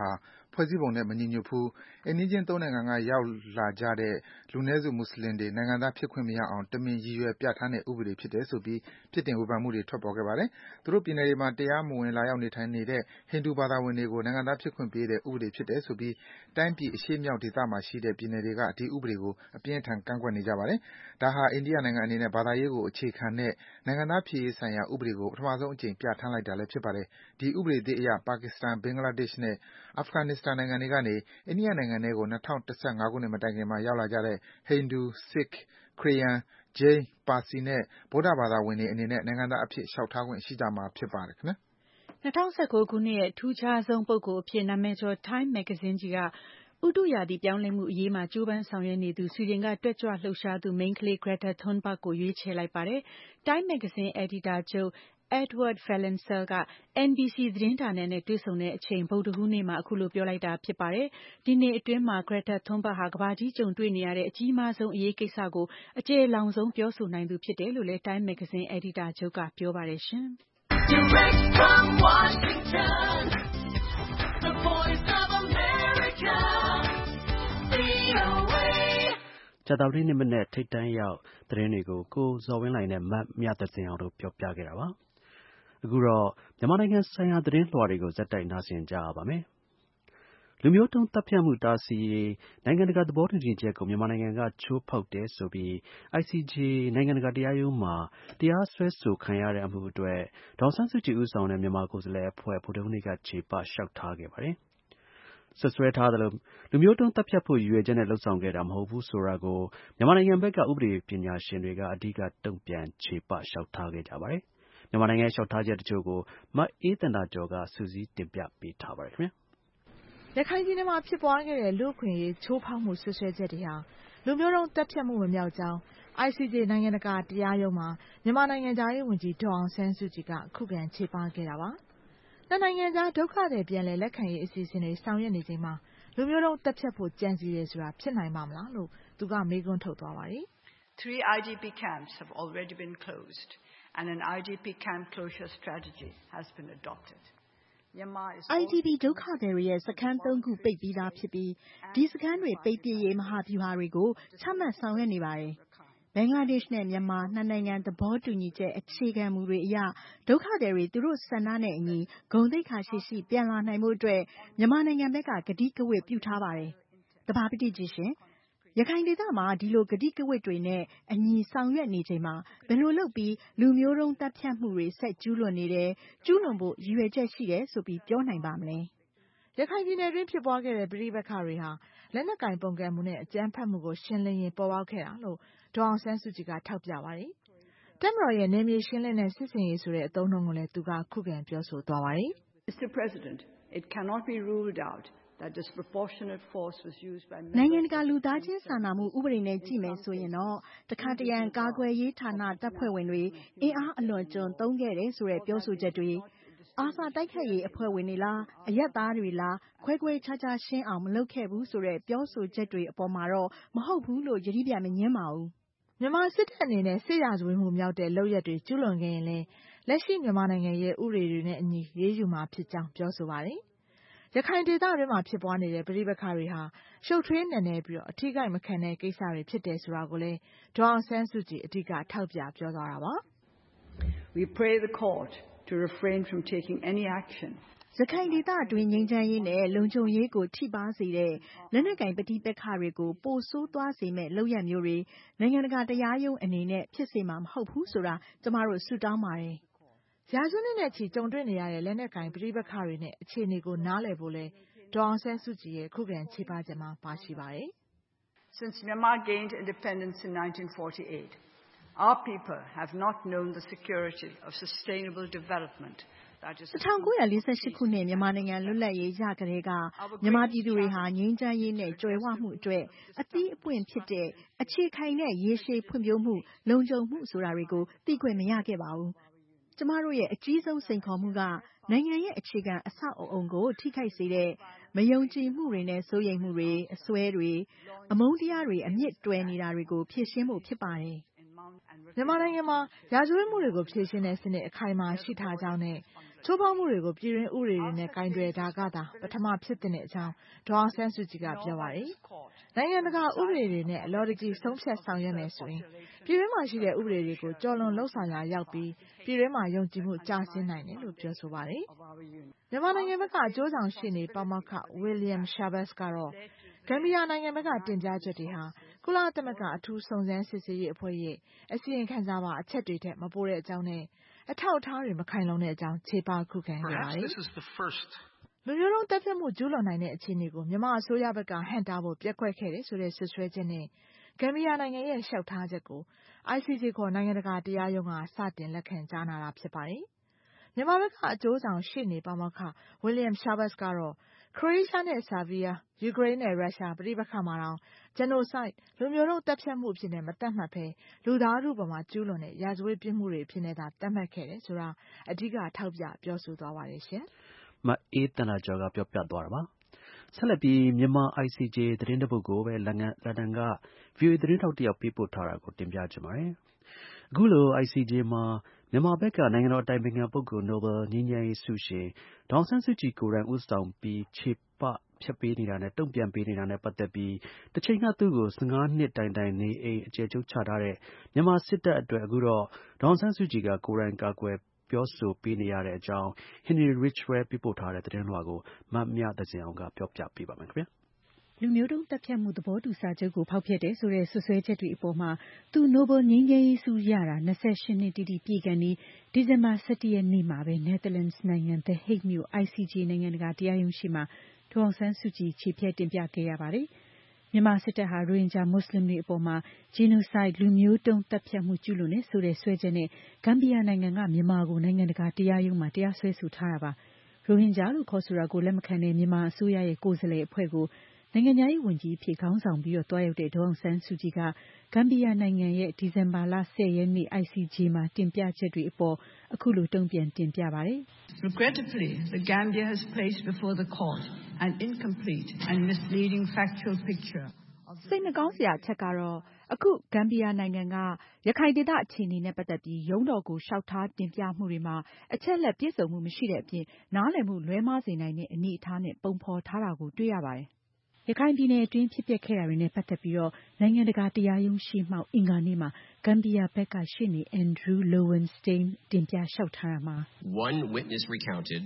ဖွဲ့စည်းပုံနဲ့မညီညွတ်ဘူး။ အိမ်နီးချင်း၃နိုင်ငံကရောက်လာကြတဲ့လူနည်းစုမွတ်ဆလင်တွေနိုင်ငံသားဖြစ်ခွင့်မရအောင်တမင်ရည်ရွယ်ပြဌာန်းတဲ့ဥပဒေဖြစ်တယ်ဆိုပြီးပြစ်တင်ဝေဖန်မှုတွေထွက်ပေါ်ခဲ့ပါတယ်။သူတို့ပြည်နယ်တွေမှာတရားမဝင်လာရောက်နေထိုင်နေတဲ့ဟိန္ဒူဘာသာဝင်တွေကိုနိုင်ငံသားဖြစ်ခွင့်ပေးတဲ့ဥပဒေဖြစ်တယ်ဆိုပြီးတိုင်းပြည်အရှေ့မြောက်ဒေသမှာရှိတဲ့ပြည်နယ်တွေကဒီဥပဒေကိုအပြင်းအထန်ကန့်ကွက်နေကြပါတယ်။ဒါဟာအိန္ဒိယနိုင်ငံအနေနဲ့ဘာသာရေးကိုအခြေခံတဲ့နိုင်ငံသားဖြစ်ရေးဆိုင်ရာဥပဒေကိုပထမဆုံးအကြိမ်ပြဌာန်းလိုက်တာလည်းဖြစ်ပါတယ်။ဒီဥပဒေသစ်အရပါကစ္စတန်၊ဘင်္ဂလားဒေ့ရှ်နဲ့အာဖဂန်နစ္စတန်နိုင်ငံတွေကနေအိန္ဒိယနိုင်ငံထဲကို2015ခုနှစ်မတိုင်ခင်မှာရောက်လာကြတဲ့ဟိန္ဒူ၊ဆစ်ခ်၊ခရစ်ယာန်၊ဂျိန်း၊ပါစီနဲ့ဗုဒ္ဓဘာသာဝင်တွေအနေနဲ့နိုင်ငံသားအဖြစ်လျှောက်ထားခွင့်ရှိကြမှာဖြစ်ပါတယ်ခင်ဗျာ။ 2019 ခုနှစ်ရဲ့အထူးခြားဆုံးပုဂ္ဂိုလ်အဖြစ်နာမည်ကျော် Time မဂ္ဂဇင်းကြီးကဥတုရာသီပြောင်းလဲမှုအရေးမှာကြိုးပမ်းဆောင်ရွက်နေသူဆွီဒင်ကတက်ကြွလှုပ်ရှားသူမိန်းကလေး Greta Thunberg ကိုရွေးချယ်လိုက်ပါတယ်။ Time မဂ္ဂဇင်းအယ်ဒီတာချုပ် Edward Fellenzel က NBC သတင်းဌာနနဲ့တွေ့ဆုံတဲ့အချိန်ဗုဒ္ဓဟူးနေ့မှာအခုလိုပြောလိုက်တာဖြစ်ပါတယ်။ ဒီနှစ်အတွင်းမှာ Greta Thunberg ဟာကမ္ဘာကြီးကြုံတွေ့နေရတဲ့အကြီးမားဆုံးအရေးကိစ္စကိုအကျယ်လောင်ဆုံးပြောဆိုနိုင်သူဖြစ်တယ်လို့လည်း Time မဂ္ဂဇင်းအယ်ဒီတာချုပ်ကပြောပါတယ်ရှင်။ Direct from Washington, the voice of America, VOA. ကြာသပတေးနေ့မနက်ထိပ်တန်းရောက်သတင်းတွေကိုကိုဇော်ဝင်းလှိုင်နဲ့မမြသဇင်အောင်တို့ပြောပြခဲ့တာပါ။အခုတော့မြန်မာနိုင်ငံဆိုင်ရာသတင်းလွှာတွေကိုဇက်တိုက်နားဆင်ကြရပါမယ်။လူမျိုးတုန်းသတ်ဖြတ်မှုတားဆီးရေးနိုင်ငံတကာသဘောတူညီချက်ကိုမြန်မာနိုင်ငံကချိုးဖောက်တယ်ဆိုပြီး ICJ နိုင်ငံတကာတရားရုံးမှာတရားစွဲဆိုခံရတဲ့အမှုအတွက်ဒေါ်အောင်ဆန်းစုကြည်ဦးဆောင်တဲ့မြန်မာကိုယ်စားလှယ်အဖွဲ့ဗုဒ္ဓဟူးနေ့ကချေပလျှောက်ထားခဲ့ပါတယ်။စွပ်စွဲထားသလိုလူမျိုးတုန်းသတ်ဖြတ်ဖို့ရည်ရွယ်ချက်နဲ့လုပ်ဆောင်ခဲ့တာမဟုတ်ဘူးဆိုတာကိုမြန်မာနိုင်ငံဘက်ကဥပဒေပညာရှင်တွေကအဓိကတုံ့ပြန်ချေပလျှောက်ထားခဲ့ကြပါတယ်။မြန်မာနိုင်ငံရဲ့လျှောက်ထားချက်တချို့ကိုမအေးသန္တာကျော်ကစုစည်းတင်ပြပေးထားပါတယ်ခင်ဗျာ။ရခိုင်ပြည်နယ်မှာဖြစ်ပွားခဲ့တဲ့လူ့အခွင့်အရေးချိုးဖောက်မှုဆွဆွဲချက်တွေဟာလူမျိုးတုန်းသတ်ဖြတ်မှုမမြောက်ကြောင်း ICJ နိုင်ငံတကာတရားရုံးမှာမြန်မာနိုင်ငံသားရေးဝန်ကြီးဒေါ်အောင်ဆန်းစုကြည်ကခုခံချေပခဲ့တာပါ။နှစ်နိုင်ငံကြားဒုက္ခသည်ပြန်လည်လက်ခံရေးအစီအစဉ်တွေဆောင်ရွက်နေချိန်မှာလူမျိုးတုန်းသတ်ဖြတ်ဖို့ကြံစည်တယ်ဆိုတာဖြစ်နိုင်ပါမလားလို့သူကမေးခွန်းထုတ်သွားပါတယ်။ 3 IDP camps have already been closed and an IDP camp closure strategy has been adopted. IDP ဒုက္ခသည်တွေရဲ့စခန်း3ခုပိတ်ပြီးသားဖြစ်ပြီးဒီစခန်းတွေပိတ်ပစ်ရေးမဟာဗျူဟာတွေကိုချမှတ်ဆောင်ရွက်နေပါတယ်။ဘင်္ဂလားဒေ့ရှ်နဲ့မြန်မာနှစ်နိုင်ငံသဘောတူညီချက်အခြေခံမူတွေအရဒုက္ခသည်တွေသူတို့ဆန္ဒနဲ့အညီဂုဏ်သိက္ခာရှိပြန်လာနိုင်ဖို့အတွက်မြန်မာနိုင်ငံဘက်ကကတိကဝတ်ပြုထားပါတယ်။သဘာပတိကြီးရှင်ရခိုင်ဒေသမှာဒီလိုကတိကဝတ်တွေနဲ့အညီဆောင်ရွက်နေချိန်မှာဘယ်လိုလုပ်ပြီးလူမျိုးတုန်းသတ်ဖြတ်မှုတွေဆက်ကျူးလွန်နေတယ်ကျူးလွန်ဖို့ရည်ရွယ်ချက်ရှိတယ်ဆိုပြီးပြောနိုင်ပါမလဲ။ရခိုင်ပြည်နယ်တွင်းဖြစ်ပွားခဲ့တဲ့ပဋိပက္ခတွေဟာလက်နက်ကိုင်ပုန်ကန်မှုနဲ့အကြမ်းဖက်မှုကိုရှင်းလင်းရင်ပေါ်ပေါက်ခဲ့တာလို့ဒေါ်အောင်ဆန်းစုကြည်ကထောက်ပြပါတယ်။တပ်မတော်ရဲ့နယ်မြေရှင်းလင်းတဲ့စစ်ဆင်ရေးဆိုတဲ့အသုံးအနှုန်းကိုလည်းသူကခုခံပြောဆိုသွားပါတယ်။ Mr. President, it cannot be ruled out that disproportionate force was used by နိုင်ငံတကာလူသားချင်းစာနာမှုဥပဒေနဲ့ကြည့်မယ်ဆိုရင်တော့တခါတရံကာကွယ်ရေးဌာနတပ်ဖွဲ့ဝင်တွေအင်အားအလွန်ကျွံသုံးခဲ့တယ်ဆိုတဲ့ပြောဆိုချက်တွေARSA တိုက်ခိုက်ရေးအဖွဲ့ဝင်တွေလားအရပ်သားတွေလားခွဲခွဲခြားခြားရှင်းအောင်မလုပ်ခဲ့ဘူးဆိုတဲ့ပြောဆိုချက်တွေအပေါ်မှာတော့မဟုတ်ဘူးလို့ယတိပြတ်မငြင်းပါဘူး။မြန်မာစစ်တပ်အနေနဲ့စစ်ရာဇဝတ်မှုမြောက်တဲ့လုပ်ရပ်တွေကျူးလွန်ခဲ့ရင်လည်းလက်ရှိမြန်မာနိုင်ငံရဲ့ဥပဒေတွေနဲ့အညီရေးယူမှာဖြစ်ကြောင်းပြောဆိုပါတယ်။ရခိုင်ဒေသတွင်းမှာဖြစ်ပွားနေတဲ့ပဋိပက္ခတွေဟာရှုပ်ထွေးနက်နဲပြီးအထီးကိုက်မခံတဲ့ကိစ္စတွေဖြစ်တယ်ဆိုတာကိုလည်းဒေါ်အောင်ဆန်းစုကြည်အဓိကထောက်ပြပြောသွားတာပါ။ We pray the court to refrain from taking any action. ရခိုင်ဒေသအတွင်းငြိမ်းချမ်းရေးနဲ့လုံခြုံရေးကိုထိပါးစေတဲ့လက်နက်ကိုင်ပဋိပက္ခတွေကိုပိုဆိုးသွားစေမဲ့လုပ်ရပ်မျိုးတွေနိုင်ငံတကာတရားရုံးအနေနဲ့ဖြစ်စေမှာမဟုတ်ဘူးဆိုတာကျမတို့ဆုတောင်းပါတယ်။ရာစုနှစ်နဲ့ချီကြုံတွေ့နေရတဲ့လက်နက်ကိုင်ပဋိပက္ခတွေနဲ့အခြေအနေကိုနားလည်ဖို့လဲဒေါ်အောင်ဆန်းစုကြည်ရဲ့ခုခံချေပချက်မှာပါရှိပါတယ်။ Since Myanmar gained independence in 1948, our people have not known the security of sustainable development. 1948ခုနှစ်မြန်မာနိုင်ငံလွတ်လပ်ရေးရကတည်းကမြန်မာပြည်သူတွေဟာငြိမ်းချမ်းရေးနဲ့ကြွယ်ဝမှုအတွက်အသီးအပွင့်ဖြစ်တဲ့အခြေခိုင်တဲ့ရေရှည်ဖွံ့ဖြိုးမှုလုံခြုံမှုဆိုတာတွေကိုသိခွင့်မရခဲ့ပါဘူး။ကျမတို့ရဲ့အကြီးဆုံးစိန်ခေါ်မှုကနိုင်ငံရဲ့အခြေခံအဆောက်အအုံကိုထိခိုက်စေတဲ့မယုံကြည်မှုတွေနဲ့စိုးရိမ်မှုတွေအစွဲတွေအမုန်းတရားတွေအမြင့်တွယ်နေတာတွေကိုဖြေရှင်းဖို့ဖြစ်ပါတယ်။မြန်မာနိုင်ငံမှာရာဇဝတ်မှုတွေကိုဖြေရှင်းတဲ့စနစ်အခိုင်အမာရှိထားကြောင်းနဲ့ချိုးဖောက်မှုတွေကိုပြည်တွင်းဥပဒေတွေနဲ့ကိုင်တွယ်တာကသာပထမဖြစ်တဲ့အကြောင်းဒေါ်အောင်ဆန်းစုကြည်ကပြောပါတယ်။နိုင်ငံတကာဥပဒေတွေနဲ့အလော်တကြီးဆုံးဖြတ်ဆောင်ရွက်မယ်ဆိုရင်ပြည်တွင်းမှာရှိတဲ့ဥပဒေတွေကိုကျော်လွန်လှုပ်ဆောင်ရာရောက်ပြီးပြည်တွင်းမှာယုံကြည်မှုကျဆင်းနိုင်တယ်လို့ပြောဆိုပါတယ်။မြန်မာနိုင်ငံဘက်ကအကျိုးဆောင်ရှေ့နေပါမောက္ခ William Schabas ကတော့ဂမ်ဘီယာနိုင်ငံဘက်ကတင်ပြချက်တွေဟာကုလသမဂ္ဂအထူးစုံစမ်းစစ်ဆေးရေးအဖွဲ့ရဲ့အစီရင်ခံစာပါအချက်တွေထက်မပိုတဲ့အကြောင်းနဲ့အထောက်အထားတွေမခိုင်လုံတဲ့အကြောင်းခြေပခုခံခဲ့ပါတယ်။လူမျိုးတုံးတပ်ဖြတ်မှုကျူးလွန်နိုင်တဲ့အခြေအနေကိုမြန်မာအစိုးရဘက်ကဟန့်တားဖို့ပျက်ကွက်ခဲ့တယ်ဆိုတဲ့ဆွဆွဲချက်နဲ့ဂမ်ဘီယာနိုင်ငံရဲ့လျှောက်ထားချက်ကို ICJ ခေါ်နိုင်ငံတကာတရားရုံးကစတင်လက်ခံကြားနာတာဖြစ်ပါတယ်။မြန်မာဘက်ကအကျိုးဆောင်ရှေ့နေပါမောက္ခ William Schabas ကတော့ခရိုအေးရှားနဲ့ဆာဗီးယား၊ယူကရိန်းနဲ့ရုရှားပဋိပက္ခမှာတောင် genocide လူမျိုးတုံးတပ်ဖြတ်မှုအဖြစ်နဲ့မသတ်မှတ်ဘဲလူသားထုပေါ်မှာကျူးလွန်တဲ့ရာဇဝတ်ပြစ်မှုတွေအဖြစ်နဲ့သာသတ်မှတ်ခဲ့တယ်ဆိုတာအဓိကထောက်ပြပြောဆိုသွားပါတယ်ရှင်။မအေးသန္တာကျော်ကပြောပြသွားတာပါ။ဆက်လက်ပြီးမြန်မာ ICJ သတင်းတစ်ပုဒ်ကိုပဲလန်ဒန်က VOA သတင်းထောက်တစ်ယောက်ပေးပို့ထားတာကိုတင်ပြချင်ပါတယ်။အခုလို ICJ မှာမြန်မာဘက်ကနိုင်ငံတော်အတိုင်ပင်ခံပုဂ္ဂိုလ် နိုဘယ်ငြိမ်းချမ်းရေးဆုရှင်ဒေါ်အောင်ဆန်းစုကြည်ကိုယ်တိုင်ဦးဆောင်ပြီးချေပဖျက်ပေးနေတာနဲ့တုံ့ပြန်ပေးနေတာနဲ့ပတ်သက်ပြီးတစ်ချိန်ကသူ့ကို15 နှစ်တိုင်နေအိမ်အကျယ်ချုပ်ချထားတဲ့မြန်မာစစ်တပ်အတွက်အခုတော့ဒေါ်အောင်ဆန်းစုကြည်ကကိုယ်တိုင်ကာကွယ်ပြောဆိုပေးနေရတဲ့အကြောင်း Henry Ridgwell ပေးပို့ထားတဲ့သတင်းလွှာကိုမမြသဇင်အောင်ကပြောပြပေးပါမယ်ခင်ဗျာလူမျိုးတုံးတပ်ဖြတ်မှုသဘောတူစာချုပ်ကိုဖောက်ဖျက်တယ်ဆိုတဲ့ဆွဆွဲချက်တွေအပေါ်မှာသူနိုဘယ်ငြိမ်းချမ်းရေးဆုရတာ28နှစ်တိတိပြည့်ကန်ဒီဒီဇင်ဘာ17ရက်နေ့မှာပဲ Netherlands နိုင်ငံ The Hague မြို့ ICJ နိုင်ငံတကာတရားရုံးရှိမှာဒေါ်အောင်ဆန်းစုကြည်ခြေဖျက်တင်ပြခဲ့ရပါတယ်။မြန်မာစစ်တပ်ဟာရိုဟင်ဂျာမွတ်စလင်တွေအပေါ်မှာ genocide လူမျိုးတုံးတပ်ဖြတ်မှုကျူးလွန်တယ်ဆိုတဲ့စွဲချက်နဲ့ဂမ်ဘီယာနိုင်ငံကမြန်မာကိုနိုင်ငံတကာတရားရုံးမှာတရားစွဲဆိုထားတာပါ။ရိုဟင်ဂျာလို့ခေါ်ဆိုတာကိုလက်မခံတဲ့မြန်မာအစိုးရရဲ့ကိုယ်စားလှယ်အဖွဲ့ကိုနိုင်ငံခြားရေးဝန်ကြီးအဖြစ်ခေါင်းဆောင်ပြီးတွားရောက်တဲ့ဒေါ်အောင်ဆန်းစုကြည်ကဂမ်ဘီယာနိုင်ငံရဲ့ဒီဇင်ဘာလ10 ရက်နေ့ ICJ မှာတင်ပြချက်တွေအပေါ်အခုလိုတုံ့ပြန်တင်ပြပါတယ်။ Regrettably, the Gambia has placed before the court an incomplete and misleading factual picture. စိတ်မကောင်းစရာအချက်ကတော့အခုဂမ်ဘီယာနိုင်ငံကရခိုင်ဒေသအခြေအနေနဲ့ပတ်သက်ပြီးရုံးတော်ကိုလျှောက်ထားတင်ပြမှုတွေမှာအချက်အလက်ပြည့်စုံမှုမရှိတဲ့အပြင်နားလည်မှုလွဲမှားစေနိုင်တဲ့အနေအထားနဲ့ပုံဖော်ထားတာကိုတွေ့ရပါတယ်။ရခိုင်ပြည်နယ်အတွင်းဖြစ်ပျက်ခဲ့တာတွေနဲ့ပတ်သက်ပြီးနိုင်ငံတကာတရားရုံးရှေ့မှောက်အင်္ဂါနေ့မှာဂမ်ဘီယာဘက်ကရှေ့နေ Andrew Lowenstein တင်ပြလျှောက်ထားတာမှာ One witness recounted,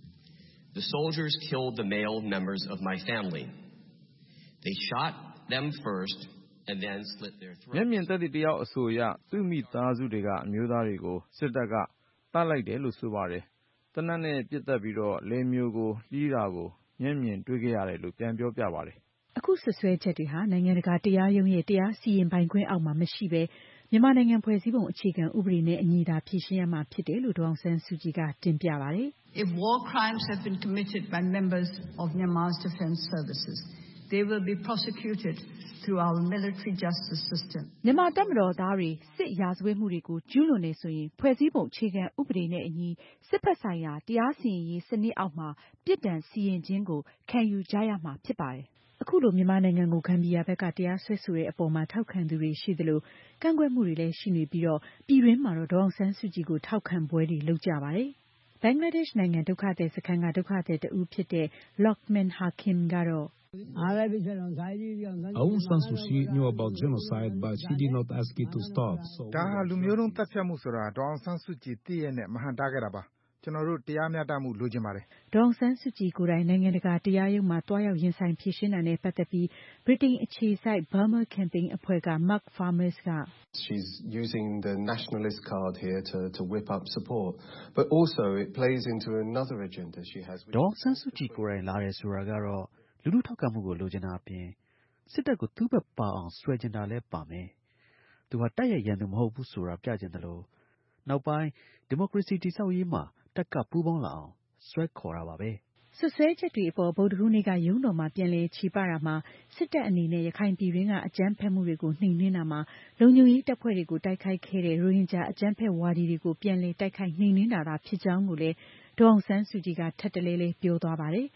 the soldiers killed the male members of my family. They shot them first and then slit their throats. မျက်မြင်သက်သေတစ်ယောက်အဆိုအရသူ့မိသားစုတွေကအမျိုးသားတွေကိုစစ်တပ်ကတတ်လိုက်တယ်လို့ဆိုပါတယ်။သေနတ်နဲ့ပစ်တက်ပြီးလယ်မျိုးကိုလှီးတာကိုမျက်မြင်တွေ့ခဲ့ရတယ်လို့ပြန်ပြောပြပါတယ်။အခုဆွဆွဲချက်တွေဟာနိုင်ငံတကာတရားရုံးရဲ့တရားစီရင်ပိုင်ခွင့်အောက်မှာမရှိဘဲမြန်မာနိုင်ငံဖွဲ့စည်းပုံအခြေခံဥပဒေနဲ့အညီသာဖြေရှင်းရမှာဖြစ်တယ်လို့ဒေါ်အောင်ဆန်းစုကြည်ကတင်ပြပါတယ်။ If war crimes have been committed by members of Myanmar's defense services, they will be prosecuted through our military justice system. မြန်မာတပ်မတော်သားတွေစစ်ရာဇဝတ်မှုတွေကိုကျူးလွန်နေဆိုရင်ဖွဲ့စည်းပုံအခြေခံဥပဒေနဲ့အညီစစ်ဖက်ဆိုင်ရာတရားစီရင်ရေးစနစ်အောက်မှာပြစ်ဒဏ်စီရင်ခြင်းကိုခံယူကြရမှာဖြစ်ပါတယ်။အခုလိုမြန်မာနိုင်ငံကိုဂမ်ဘီယာဘက်ကတရားစွဲဆိုတဲ့အပေါ်မှာထောက်ခံသူတွေရှိသလိုကန့်ကွက်မှုတွေလည်းရှိနေပြီးပြည်တွင်းမှာဒေါ်အောင်ဆန်းစုကြည်ကိုထောက်ခံပွဲတွေလုပ်ကြပါတယ်။ဘင်္ဂလားဒေ့ရှ်နိုင်ငံဒုက္ခသည်စခန်းကဒုက္ခသည်တဦးဖြစ်တဲ့ Lokman Hakim ကတော့ Aung San Suu Kyi knew about genocide, but she did not ask it to stop. ဒါဟာလူမျိုးတုံးတပ်ဖြတ်မှုဆိုတာဒေါ်အောင်ဆန်းစုကြည်သိရဲ့နဲ့မဟန်တားခဲ့တာပါ။ကျွန်တော်တို့တရားမျှတမှုလိုချင်ပါတယ်။ဒေါ်အောင်ဆန်းစုကြည်ကိုယ်တိုင်နိုင်ငံတကာတရားရုံးမှာတွားရောက်ရင်ဆိုင်ဖြေရှင်းတာနဲ့ပတ်သက်ပြီးဗြိတိန်အခြေစိုက် Burma Campaign အဖွဲ့က Mark Farmers က She's using the nationalist card here to whip up support, but also it plays into another agenda she has. ဒေါ်အောင်ဆန်းစုကြည်ကိုယ်တိုင်လာတယ်ဆိုတာကတော့လူထုထောက်ခံမှုကိုလိုချင်တာအပြင်စစ်တပ်ကိုသူ့ဘက်ပါအောင်ဆွဲချင်တာလည်းပါမယ်။သူဟာတပ်ရဲ့ရန်သူမဟုတ်ဘူးဆိုတာပြချင်တယ်လို့နောက်ပိုင်းဒီမိုကရေစီတည်ဆောက်ရေးမှာတပ်ကပူးပေါင်းလာအောင်ဆွဲခေါ်တာပါပဲ။ဆွဆွဲချက်တွေအပေါ်ဗုဒ္ဓဟူးနေ့ကရုံးတော်မှာပြန်လည်ချေပတာမှာစစ်တပ်အနေနဲ့ရခိုင်ပြည်တွင်းကအကြမ်းဖက်မှုတွေကိုနှိမ်နင်းတာမှာလုံခြုံရေးတပ်ဖွဲ့တွေကိုတိုက်ခိုက်ခဲ့တဲ့ရိုဟင်ဂျာအကြမ်းဖက်ဝါဒီတွေကိုပြန်လည်တိုက်ခိုက်နှိမ်နင်းတာဖြစ်ကြောင်းကိုလည်းဒေါ်အောင်ဆန်းစုကြည်ကထပ်တလဲလဲပြောသွားပါတယ်။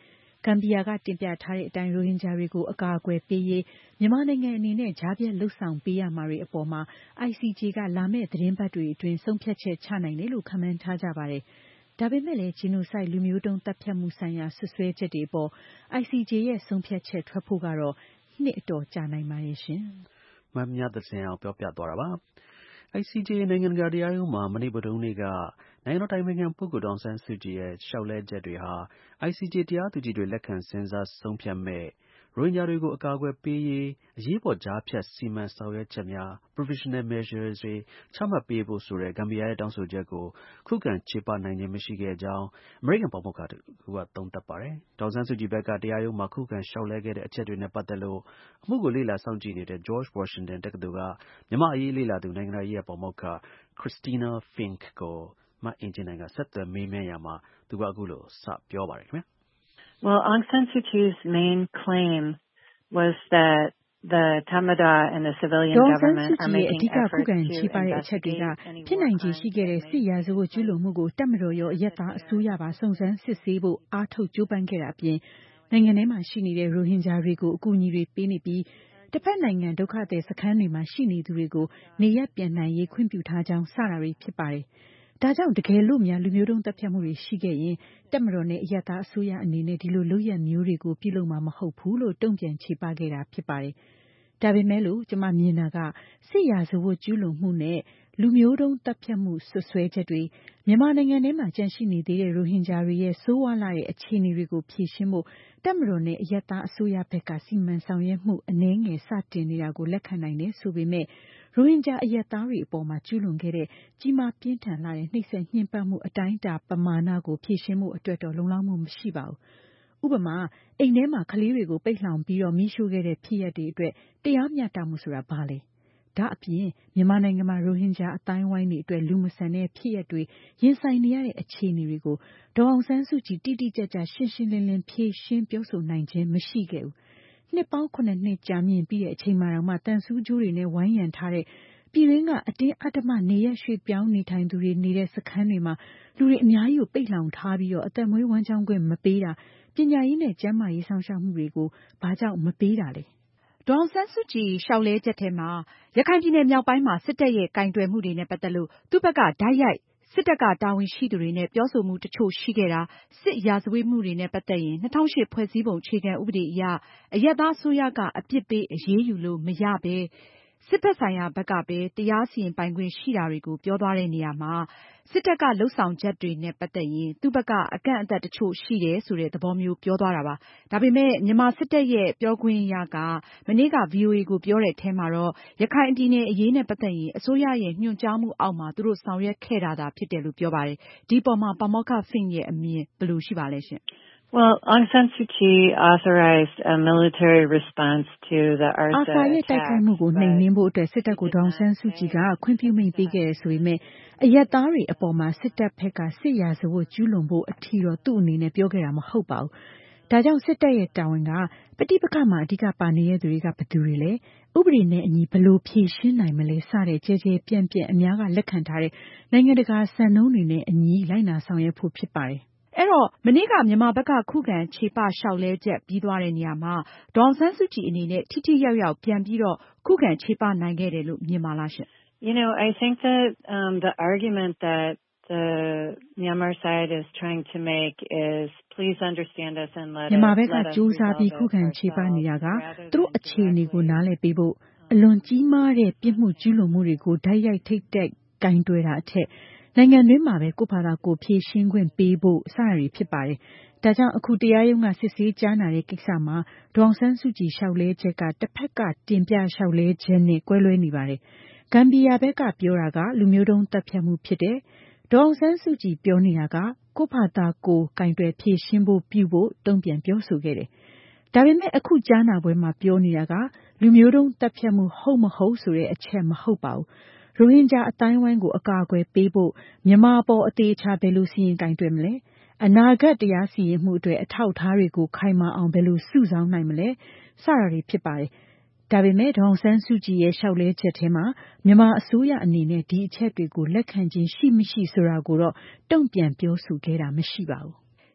ဂမ်ဘီယာကတင်ပြထားတဲ့အတိုင်းရိုဟင်ဂျာတွေကိုအကာအကွယ်ပေးရေးမြန်မာနိုင်ငံအနေနဲ့ကြားပြတ်လှုပ်ဆောင်ပေးရမှာတွေအပေါ်မှာ ICJ ကလာမယ့်သတင်းပတ်တွေအတွင်းဆုံးဖြတ်ချက်ချနိုင်တယ်လို့ခန့်မှန်းထားကြပါတယ်။ဒါပေမဲ့လည်းဂျီနိုဆိုက်လူမျိုးတုံးတပ်ဖြတ်မှုဆိုင်ရာဆွဆွဲချက်တွေအပေါ် ICJ ရဲ့ဆုံးဖြတ်ချက်ထွက်ဖို့ကတော့နှစ်အတော်ကြာနိုင်ပါတယ်ရှင်။မမြတ်သစင်အောင်ပြောပြသွားတာပါ။ ICJ နိုင်ငံတကာတရားရုံးမှာမနေ့ဗုဒ္ဓဟူးနေ့ကနိုင်ငံတော်တိုင်ပင်ခံပုဂ္ဂိုလ်ဒေါ်အောင်ဆန်းစုကြည်ရဲ့လျှောက်လဲချက်တွေဟာ ICJ တရားသူကြီးတွေလက်ခံစဉ်းစားဆုံးဖြတ်မယ့်ရိုဟင်ဂျာတွေကိုအကာအကွယ်ပေးရေးအရေးပေါ်ကြားဖြတ်စီမံဆောင်ရွက်ချက်များ provisional measures တွေချမှတ်ပေးဖို့ဆိုတဲ့ဂမ်ဘီယာရဲ့တောင်းဆိုချက်ကိုခုခံချေပနိုင်ခြင်းမရှိခဲ့ကြောင်းအမေရိကန်ပါမောက္ခတစ်ဦးကသုံးသပ်ပါတယ်။ဒေါ်အောင်ဆန်းစုကြည်ဘက်ကတရားရုံးမှာခုခံလျှောက်လဲခဲ့တဲ့အချက်တွေနဲ့ပတ်သက်လို့အမှုကိုလေ့လာစောင့်ကြည့်နေတဲ့ George Washington တက္ကသိုလ်ကမြန်မာ့အရေးလေ့လာသူနိုင်ငံတကာရေးရာပါမောက္ခ Christina Fink ကိုမအင်ကြင်းနိုင်ကဆက်သွယ်မေးမြန်းရာမှာသူကအခုလိုစပြောပါတယ်ခင်ဗျာ။ Well, Aung San Suu Kyi's main claim was that the Tamada and the civilian government are making efforts to investigate any ဖြစ်နိုင်ခြေရှိခဲ့တဲ့စစ်ရာဇဝတ်ကျူးလွန်မှုကိုတပ်မတော်ရောအရက်သားအစိုးရပါစုံစမ်းစစ်ဆေးဖို့အားထုတ်ကြိုးပမ်းခဲ့တာအပြင်နိုင်ငံထဲမှာရှိနေတဲ့ရိုဟင်ဂျာတွေကိုအကူအညီတွေပေးနေပြီးတစ်ဖက်နိုင်ငံဒုက္ခသည်စခန်းတွေမှာရှိနေသူတွေကိုနေရပ်ပြန်နိုင်ရေးခွင့်ပြုထားကြောင်းစတာတွေဖြစ်ပါတယ်။ဒါကြောင့်တကယ်လို့များလူမျိုးတုံးတပ်ဖြတ်မှုတွေရှိခဲ့ရင်တပ်မတော်နဲ့အရက်သားအစိုးရအနေနဲ့ဒီလိုလုပ်ရမျိုးတွေကိုပြုလုပ်မှာမဟုတ်ဘူးလို့တုံ့ပြန်ချေပခဲ့တာဖြစ်ပါတယ်။ဒါပေမဲ့လို့ကျမမြင်တာကစစ်ရာဇဝတ်ကျူးလွန်မှုနဲ့လူမျိုးတုံးတပ်ဖြတ်မှုဆွဆွဲချက်တွေမြန်မာနိုင်ငံထဲမှာကြန့်ရှိနေသေးတဲ့ရိုဟင်ဂျာတွေရဲ့ဆိုးဝါးလာတဲ့အခြေအနေတွေကိုဖြေရှင်းဖို့တပ်မတော်နဲ့အရက်သားအစိုးရဘက်ကစီမံဆောင်ရွက်မှုအနည်းငယ်စတင်နေတာကိုလက်ခံနိုင်တယ်ဆိုပေမဲ့ရိုဟင်ဂျာအရက်သားတွေအပေါ်မှာကျူးလွန်ခဲ့တဲ့ကြီးမားပြင်းထန်လာတဲ့နှိပ်စက်ညှဉ်းပန်းမှုအတိုင်းအတာပမာဏကိုဖြေရှင်းမှုအတွက်တော့လုံလောက်မှုမရှိပါဘူး။ဥပမာအိမ်ထဲမှာကလေးတွေကိုပိတ်လှောင်ပြီးတော့မိရှို့ခဲ့တဲ့ဖြစ်ရပ်တွေအတွက်တရားမျှတမှုဆိုတာဘာလဲ။ဒါအပြင်မြန်မာနိုင်ငံမှာရိုဟင်ဂျာအတိုင်းဝိုင်းတွေအတွက်လူမဆန်တဲ့ဖြစ်ရပ်တွေရင်ဆိုင်နေရတဲ့အခြေအနေတွေကိုဒေါ်အောင်ဆန်းစုကြည်တိတိကျကျရှင်းရှင်းလင်းလင်းဖြေရှင်းပြောဆိုနိုင်ခြင်းမရှိခဲ့ဘူး။နှစ်ပေါင်း9နှစ်ကြာမြင့်ပြီးတဲ့အချိန်မှတော့မှတန်ဆူးကြိုးတွေနဲ့ဝိုင်းရံထားတဲ့ပြည်တွင်းကအတင်းအဓမ္မနေရရွှေ့ပြောင်းနေထိုင်သူတွေနေတဲ့စခန်းတွေမှာလူတွေအများကြီးကိုပိတ်လှောင်ထားပြီးတော့အသက်မွေးဝမ်းကြောင်းခွင့်မပေးတာပညာရေးနဲ့ကျန်းမာရေးဆောင်ရှောက်မှုတွေကိုဘာကြောင့်မပေးတာလဲ။ဒေါ်အောင်ဆန်းစုကြည်လျှောက်လဲချက်ထဲမှာရခိုင်ပြည်နယ်မြောက်ပိုင်းမှာစစ်တပ်ရဲ့ကင်တွယ်မှုတွေနဲ့ပတ်သက်လို့သူ့ဘက်ကတိုက်ရိုက်စစ်တပ်ကတာဝန်ရှိသူတွေနဲ့ပြောဆိုမှုတချို့ရှိခဲ့တာစစ်ရာဇဝတ်မှုတွေနဲ့ပတ်သက်ရင်2008ဖွဲ့စည်းပုံအခြေခံဥပဒေအရအရပ်သားအစိုးရကအပြစ်ပေးအရေးယူလို့မရဘဲစစ်ဘက်ဆိုင်ရာဘက်ကပဲတရားစီရင်ပိုင်ခွင့်ရှိတာတွေကိုပြောသွားတဲ့နေရာမှာစစ်တပ်ကလှုပ်ဆောင်ချက်တွေနဲ့ပတ်သက်ရင်သူ့ဘက်ကအကန့်အသတ်တချို့ရှိတယ်ဆိုတဲ့သဘောမျိုးပြောသွားတာပါ။ဒါပေမဲ့မြန်မာစစ်တပ်ရဲ့ပြောခွင့်ရကမနေ့က VOA ကိုပြောတဲ့အထဲမှာတော့ရခိုင်ပြည်နယ်အရေးနဲ့ပတ်သက်ရင်အစိုးရရဲ့ညွှန်ကြားမှုအောက်မှာသူတို့ဆောင်ရွက်ခဲ့တာသာဖြစ်တယ်လို့ပြောပါတယ်။ဒီပေါ်မှာပါမောက္ခ Fink ရဲ့အမြင်ဘယ်လိုရှိပါလဲရှင်။ Well, Aung San Suu Kyi authorized a military response to the ARSA attack. တိုက်ခိုက်မှုကိုနှိမ်နင်းဖို့အတွက်စစ်တပ်ကိုဒေါ်အောင်ဆန်းစုကြည်ကခွင့်ပြုမိန့်ပေးခဲ့တယ်ဆိုပေမဲ့အရက်သားတွေအပေါ်မှာစစ်တပ်ဘက်ကစစ်ရာဇဝတ်ကျူးလွန်ဖို့အထီတော့သူ့အနေနဲ့ပြောခဲ့တာမဟုတ်ပါဘူး။ဒါကြောင့်စစ်တပ်ရဲ့တာဝန်ကပဋိပက္ခမှာအဓိကပါနေတဲ့သူတွေကဘယ်သူတွေလဲဥပဒေနဲ့အညီဘယ်လိုဖြေရှင်းနိုင်မလဲစတဲ့ကြဲကြဲပြန့်ပြန့်အများကလက်ခံထားတဲ့နိုင်ငံတကာစံနှုန်းတွေနဲ့အညီလိုက်နာဆောင်ရွက်ဖို့ဖြစ်ပါတယ်။အဲ့တော့မနေ့ကမြန်မာဘက်ကခုခံခြေပလျှောက်လဲချက်ပြီးသွားတဲ့နေရာမှာဒေါ်အောင်ဆန်းစုကြည်အနေနဲ့ထိထိရောက်ရောက်ပြန်ပြီးတော့ခုခံခြေပနိုင်ခဲ့တယ်လို့မြင်ပါလားရှင်။ You know, I think that the argument that the Myanmar side is trying to make is please understand us and let us မြန်မာဘက်ကကြိုးစားပြီးခုခံခြေပနေတာကသူတို့အခြေအနေကိုနားလည်ပေးဖို့အလွန်ကြီးမားတဲ့ပြစ်မှုကျူးလွန်မှုတွေကိုဓာတ်ရိုက်ထိပ်တိုက်ကင်တွယ်တာအထက်နိုင်ငံတွင်းမှာပဲကိုယ့်ဘာသာကိုဖြေရှင်းခွင့်ပေးဖို့စတာတွေဖြစ်ပါတယ်။ဒါကြောင့်အခုတရားရုံးကစစ်ဆေးကြားနာတဲ့ကိစ္စမှာဒေါ်အောင်ဆန်းစုကြည်လျှောက်လဲချက်ကတစ်ဖက်ကတင်ပြလျှောက်လဲချက်နဲ့ကွဲလွဲနေပါတယ်။ဂမ်ဘီယာဘက်ကပြောတာကလူမျိုးတုံးတပ်ဖြတ်မှုဖြစ်တယ်။ဒေါ်အောင်ဆန်းစုကြည်ပြောနေတာကကိုယ့်ဘာသာကိုကင်တွယ်ဖြေရှင်းဖို့ပြုဖို့တုံ့ပြန်ပြောဆိုခဲ့တယ်။ဒါပေမဲ့အခုကြားနာပွဲမှာပြောနေတာကလူမျိုးတုံးတပ်ဖြတ်မှုဟုတ်မဟုတ်ဆိုတဲ့အချက်မဟုတ်ပါဘူး။ရိုဟင်ဂျာအတိုင်းဝိုင်းကိုအကာအကွယ်ပေးဖို့မြန်မာပေါ်အသေးချာဘယ်လိုစီရင်ကင်တွယ်မလဲအနာဂတ်တရားစီရင်မှုအတွက်အထောက်အထားတွေကိုခိုင်မာအောင်ဘယ်လိုစုဆောင်းနိုင်မလဲစတာတွေဖြစ်ပါတယ်။ဒါပေမဲ့ဒေါ်အောင်ဆန်းစုကြည်ရဲ့လျှောက်လဲချက်ထဲမှာမြန်မာအစိုးရအနေနဲ့ဒီအချက်တွေကိုလက်ခံခြင်းရှိမရှိဆိုတာကိုတော့တုံ့ပြန်ပြောဆိုခဲ့တာမရှိပါဘူး။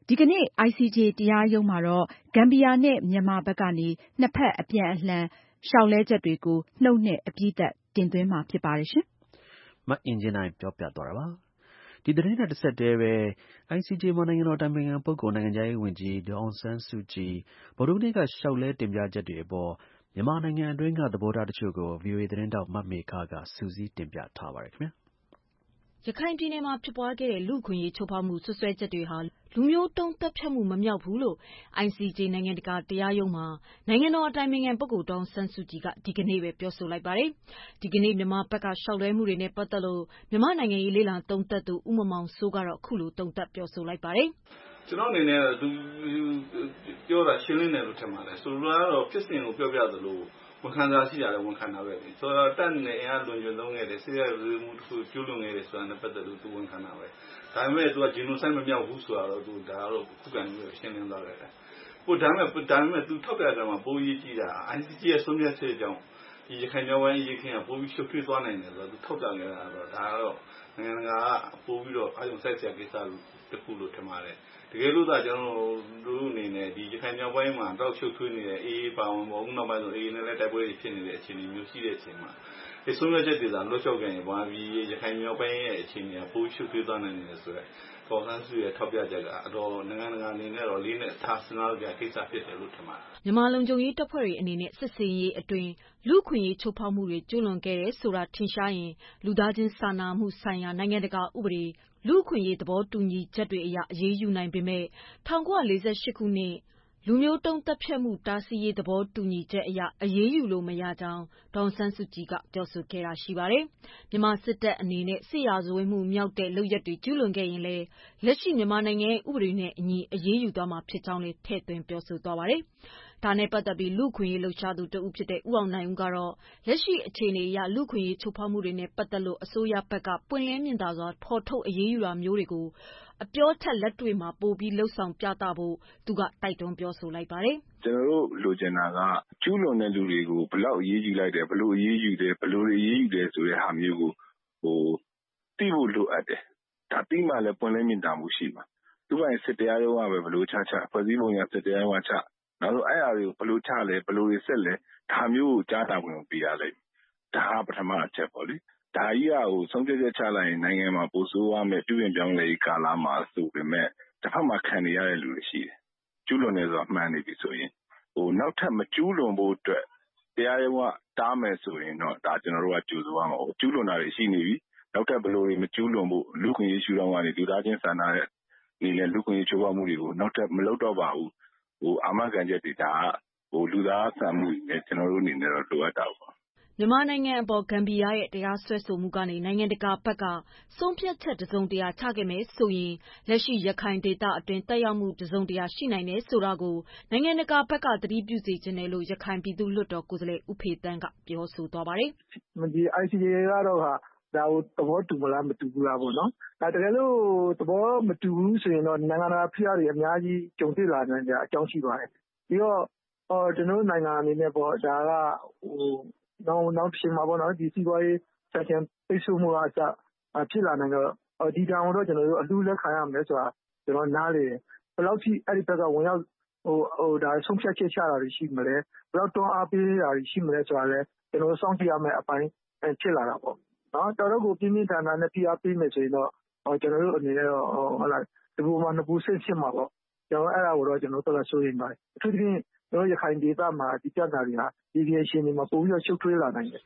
ဒီကနေ့ ICJ တရားရုံးမှာတော့ ဂမ်ဘီယာနဲ့မြန်မာဘက်ကနေ နှစ်ဖက်အပြန်အလှန်လျှောက်လဲချက်တွေကို နှုတ်နဲ့အပြီးသတ်တင်သွင်းမှာဖြစ်ပါတယ်ရှင်။မအင်ကြင်းနိုင်ပြောပြသွားတာပါ။ ဒီသတင်းနဲ့တစ်ဆက်တည်းပဲ ICJ မှာနိုင်ငံတော်အတိုင်ပင်ခံပုဂ္ဂိုလ်နိုင်ငံခြားရေးဝန်ကြီးဒေါ်အောင်ဆန်းစုကြည်ဗုဒ္ဓဟူးနေ့ကလျှောက်လဲတင်ပြချက်တွေအပေါ်မြန်မာနိုင်ငံအတွင်းကသဘောထားတချို့ကို VOA သတင်းထောက်မမေခကစူးစီးတင်ပြထားပါတယ်ခင်ဗျာ။ရခိုင်ပြည်နယ်မှာဖြစ်ပွားခဲ့တဲ့လူ့အခွင့်အရေးချိုးဖောက်မှုစွပ်စွဲချက်တွေဟာလူမျိုးတုံးသတ်ဖြတ်မှုမမြောက်ဘူးလို့ ICJ နိုင်ငံတကာတရားရုံးမှာနိုင်ငံတော်အတိုင်ပင်ခံပုဂ္ဂိုလ်ဒေါ်အောင်ဆန်းစုကြည်ကဒီကနေ့ပဲပြောဆိုလိုက်ပါတယ်။ ဒီကနေ့မြန်မာဘက်ကလျှောက်လွှဲမှုတွေနဲ့ပတ်သက်လို့မြန်မာနိုင်ငံရေးလေ့လာသုံးသပ်သူဦးမောင်မောင်စိုးကတော့အခုလိုသုံးသပ်ပြောဆိုလိုက်ပါတယ်။ကျွန်တော်အနေနဲ့သူပြောတာရှင်းလင်းတယ်လို့ထင်ပါတယ်ဆိုလိုတာကတော့ဖြစ်စဉ်ကိုပြောပြသလိုဝန်ခံစားရှိရတယ်ဝန်ခံတာပဲလေဆိုတော့တက်နေအင်အားလွန်ကျွံသုံးခဲ့တယ်ဆေးရလူမှုတစ်ခုကျူးလွန်ခဲ့တယ်ဆိုတာနဲ့ပတ်သက်လို့သူဝန်ခံတာပဲဒါပေမဲ့သူကဂျီနိုဆိုက်မမြောက်ဘူးဆိုတာတော့သူဒါကတော့ခုခံပြီးရှင်းလင်းသွားတယ်ဟိုဒါပေမဲ့သူထောက်ပြတယ်မှာပိုးရေးကြည့်တာ ICJ ရဲ့ဆုံးဖြတ်ချက်ကြောင့်ဒီရခိုင်မြောက်ပိုင်းရေးခင်းကပိုးပြီးရှုပ်ထွေးသွားနိုင်တယ်ဆိုတော့သူထောက်ပြခဲ့တာတော့ဒါကတော့နိုင်ငံတကာကပိုးပြီးတော့အာရုံစိုက်စရာကိစ္စတစ်ခုလို့ထင်ပါတယ်တကယ်လို့သာကျွန်တော်တို့အနေနဲ့ဒီရခိုင်မြောက်ပိုင်းမှာတောက်ရှုပ်ထွေးနေတဲ့အေးပါဝင်ပေါ့ဦးနောက်ပိုင်းဆိုအေးနဲ့လည်းတိုက်ပွဲတွေဖြစ်နေတဲ့အခြေအနေမျိုးရှိတဲ့အချိန်မှာဒီဆုံးဖြတ်ချက်တွေသာလွတ်လျှောက်ခဲ့ရင်ဘာပြီးရခိုင်မြောက်ပိုင်းရဲ့အခြေအနေကပိုးရှုပ်ထွေးသွားနိုင်တယ်ဆိုတော့ပေါ်ဆန်းစုရဲ့ထောက်ပြချက်ကအတော်နိုင်ငံတကာအနေနဲ့တော့လေးနဲ့ထားစဉ်းစားကြကိစ္စဖြစ်တယ်လို့ထင်ပါတယ်မြန်မာလုံခြုံရေးတပ်ဖွဲ့တွေအနေနဲ့စစ်စင်ရေးအတွင်းလူ့အခွင့်အရေးချိုးဖောက်မှုတွေကျူးလွန်ခဲ့တယ်ဆိုတာထင်ရှားရင်လူသားချင်းစာနာမှုဆိုင်ရာနိုင်ငံတကာဥပဒေလူ့အခွင့်အရေးသဘောတူညီချက်တွေအရအရေးယူနိုင်ပေမဲ့1948ခုနှစ်လူမျိုးတုံးသတ်ဖြတ်မှုတားဆီးရေးသဘောတူညီချက်အရအရေးယူလို့မရကြောင်းဒေါ်အောင်ဆန်းစုကြည်ကပြောဆိုခဲ့တာရှိပါတယ်။မြန်မာစစ်တပ်အနေနဲ့စစ်ရာဇဝတ်မှုမြောက်တဲ့လုပ်ရပ်တွေကျူးလွန်ခဲ့ရင်လည်းလက်ရှိမြန်မာနိုင်ငံရဲ့ဥပဒေနဲ့အညီအရေးယူသွားမှာဖြစ်ကြောင်းလည်းထည့်သွင်းပြောဆိုသွားပါတယ်။ဒါနဲ့ပတ်သက်ပြီးလူ့အခွင့်အရေးလှုပ်ရှားသူတဦးဖြစ်တဲ့ဦးအောင်နိုင်ဦးကတော့လက်ရှိအခြေအနေအရလူ့အခွင့်အရေးချိုးဖောက်မှုတွေနဲ့ပတ်သက်လို့အစိုးရဘက်ကပွင့်လင်းမြင်သာစွာဖော်ထုတ်အရေးယူတာမျိုးတွေကိုအပြောထက်လက်တွေ့မှာပိုပြီးလှုပ်ဆောင်ပြသဖို့သူကတိုက်တွန်းပြောဆိုလိုက်ပါတယ်။ကျွန်တော်တို့လိုချင်တာကကျူးလွန်တဲ့လူတွေကိုဘယ်လောက်အရေးယူလိုက်တယ်ဘယ်လိုအရေးယူတယ်ဘယ်လိုအရေးယူတယ်ဆိုတဲ့ဟာမျိုးကိုသိဖို့လိုအပ်တယ်။ဒါသိမှလည်းပွင့်လင်းမြင်သာမှုရှိမှာ။သူ့ဘက်စစ်တရားရုံးကပဲဘယ်လိုချဖွဲ့စည်းပုံရစစ်တရားရုံးကချနောက်ဆုံးအဲ့အရာတွေကိုဘယ်လိုချလဲဘယ်လိုတွေဆက်လဲဒါမျိုးကိုကြားနာခွင့်ပေးရလိမ့်မယ်။ဒါကပထမအချက်ပေါ့လေ။ဒါကြီးကဆုံးဖြတ်ချက်ချလိုက်ရင်နိုင်ငံမှာပိုဆိုးရမယ်ပြုပြင်ပြောင်းလဲရေးကာလမှာဆိုပေမဲ့တစ်ဖက်မှာခံနေရတဲ့လူတွေရှိတယ်။ကျူးလွန်နေဆိုတာမှန်နေပြီဆိုရင်နောက်ထပ်မကျူးလွန်ဖို့အတွက်တရားရုံးကတားမယ်ဆိုရင်တော့ဒါကျွန်တော်တို့ကကြိုးစားမှာကျူးလွန်တာတွေရှိနေပြီနောက်ထပ်ဘယ်လိုတွေမကျူးလွန်ဖို့လူခွင့်ရေးရှုထောင့်ကနေလူသားချင်းစာနာတဲ့အနေနဲ့လူခွင့်ရေးချိုးဖောက်မှုတွေကိုနောက်ထပ်မလုပ်တော့ပါဘူးအာမခံချက်တွေဒါကလူသားဆန်မှုတွေကျွန်တော်တို့အနေနဲ့တော့လိုအပ်တာပေါ့မြန်မာနိုင်ငံအပေါ်ဂမ်ဘီယာရဲ့တရားစွဲဆိုမှုကနေနိုင်ငံတကာဘက်ကဆုံးဖြတ်ချက်တစုံတရာချခဲ့မယ်ဆိုရင်လက်ရှိရခိုင်ဒေသအတွင်းတက်ရောက်မှုတစုံတရာရှိနိုင်တယ်ဆိုတာကိုနိုင်ငံတကာဘက်ကသတိပြုစေချင်တယ်လို့ရခိုင်ပြည်သူ့လွှတ်တော်ကိုယ်စားလှယ်ဦးဖေသန်းကပြောဆိုသွားပါတယ်။ဒီ ICJ ကတော့ဒါကိုသဘောတူမလားမတူဘူးလားပေါ့နော်။တကယ်လို့သဘောမတူဘူးဆိုရင်တော့နိုင်ငံတကာဖိအားတွေအများကြီးကြုံတွေ့လာနိုင်ကြအကြောင်းရှိပါတယ်။ပြီးတော့ကျွန်တော်တို့နိုင်ငံအနေနဲ့ပေါ့ဒါကနောက်ဖြစ်မှာပေါ့နော်ဒီစီးပွားရေးဆက်ဆံပိတ်ဆို့မှုအစဖြစ်လာနိုင်တော့ဒီတောင်တော့ကျွန်တော်တို့အလူလက်ခံရမယ်ဆိုတာကျွန်တော်နားလေဘယ်လောက်ထိအဲ့ဒီဘက်ကဝင်ရောက်ဒါဆုံးဖြတ်ချက်ချတာတွေရှိမလဲဘယ်တော့တွန်းအားပေးတာတွေရှိမလဲဆိုတာလဲကျွန်တော်စောင့်ကြည့်ရမယ့်အပိုင်းဖြစ်လာတာပေါ့နော်တော်တော်ကိုပြင်းပြင်းထန်ထန်နဲ့ဖိအားပေးမယ်ဆိုရင်တော့ကျွန်တော်တို့အနေနဲ့တော့ဟုတ်လားဒီပုံမှာနှစ်ပူဆင့်ဖြစ်မှာပေါ့ကျွန်တော်အဲ့ဒါကိုတော့ကျွန်တော်တို့ဆိုရင်ပါတယ်အထူးသဖြင့်ကျွန်တော်ရခိုင်ဒေသမှာဒီပြဿနာတွေဟာဒီရှင်တွေမှာပိုပြီးတော့ရှုပ်ထွေးလာနိုင်တယ်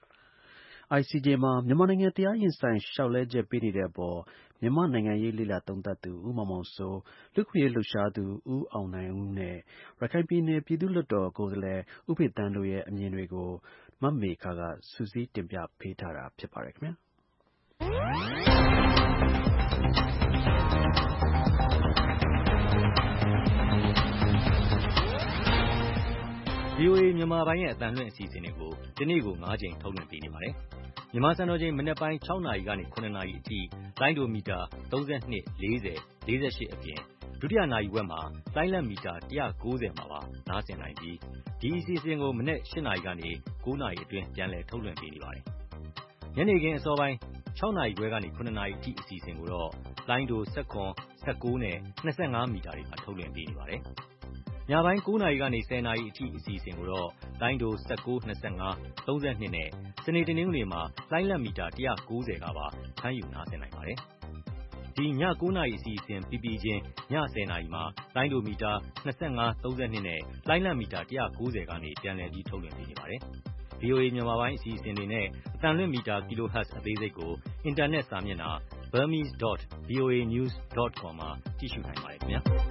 ICJ မှာမြန်မာနိုင်ငံတရားရင်ဆိုင်လျှောက်လဲချက်ပေးနေတဲ့အပေါ်မြန်မာနိုင်ငံရေးလေ့လာသုံးသပ်သူဦးမောင်မောင်စိုးလူ့ခွင့်ရေးလှုပ်ရှားသူဦးအောင်နိုင်ဦးနဲ့ရခိုင်ပြည်နယ်ပြည်သူ့လွှတ်တော်ကိုယ်စားလှယ်ဦးဖေသန်းတို့ရဲ့အမြင်တွေကိုမမေခကစူးစီးတင်ပြပေးထားတာဖြစ်ပါတယ်ခင်ဗျာ VOA မြန်မာပိုင်းရဲ့အသံလွှင့်အစီအစဉ်တွေကိုဒီနေ့ကို9ချိန်ထုတ်လွှင့်ပေးနေပါတယ်။မြန်မာစံတော်ချိန်မနက်ပိုင်း6နာရီကနေ9နာရီအထိလိုင်းဒိုမီတာ32 40 48အပြင်ဒုတိယနာရီဝက်မှာလိုင်းလတ်မီတာ190မှာပါနားဆင်နိုင်ပြီးဒီအစီအစဉ်ကိုမနက်8နာရီကနေ9နာရီအတွင်းပြန်လည်ထုတ်လွှင့်ပေးနေပါတယ်။ညနေခင်းအစောပိုင်း 6 နာရီခွဲကနေ 7 နာရီအထိအစီအစဉ်ကိုတော့လိုင်းဒို 19, 19 နဲ့ 25 မီတာတွေမှာထုတ်လွှင့်ပေးနေပါတယ်။ညပိုင်း 9 နာရီကနေ 10 နာရီအထိအစီအစဉ်ကိုတော့လိုင်းဒို 19, 25, 32 နဲ့စနေတနင်္ဂနွေမှာလိုင်းလက်မီတာ 190 ကပါဖမ်းယူနားဆင်နိုင်ပါတယ်။ဒီည 9 နာရီအစီအစဉ်ပြီးပြီးချင်းည 10 နာရီမှာလိုင်းဒိုမီတာ 25, 32 နဲ့လိုင်းလက်မီတာ 190 ကနေပြန်လည်ပြီးထုတ်လွှင့်ပေးနေပါတယ်။ VOA မြန်မာပိုင်းအစီအစဉ်တွေနဲ့အသံလွှင့်မီတာ kilohertz အသေးစိတ်ကိုအင်တာနက်စာမျက်နှာ burmese.voanews.com မှာကြည့်ရှုနိုင်ပါတယ်ခင်ဗျာ။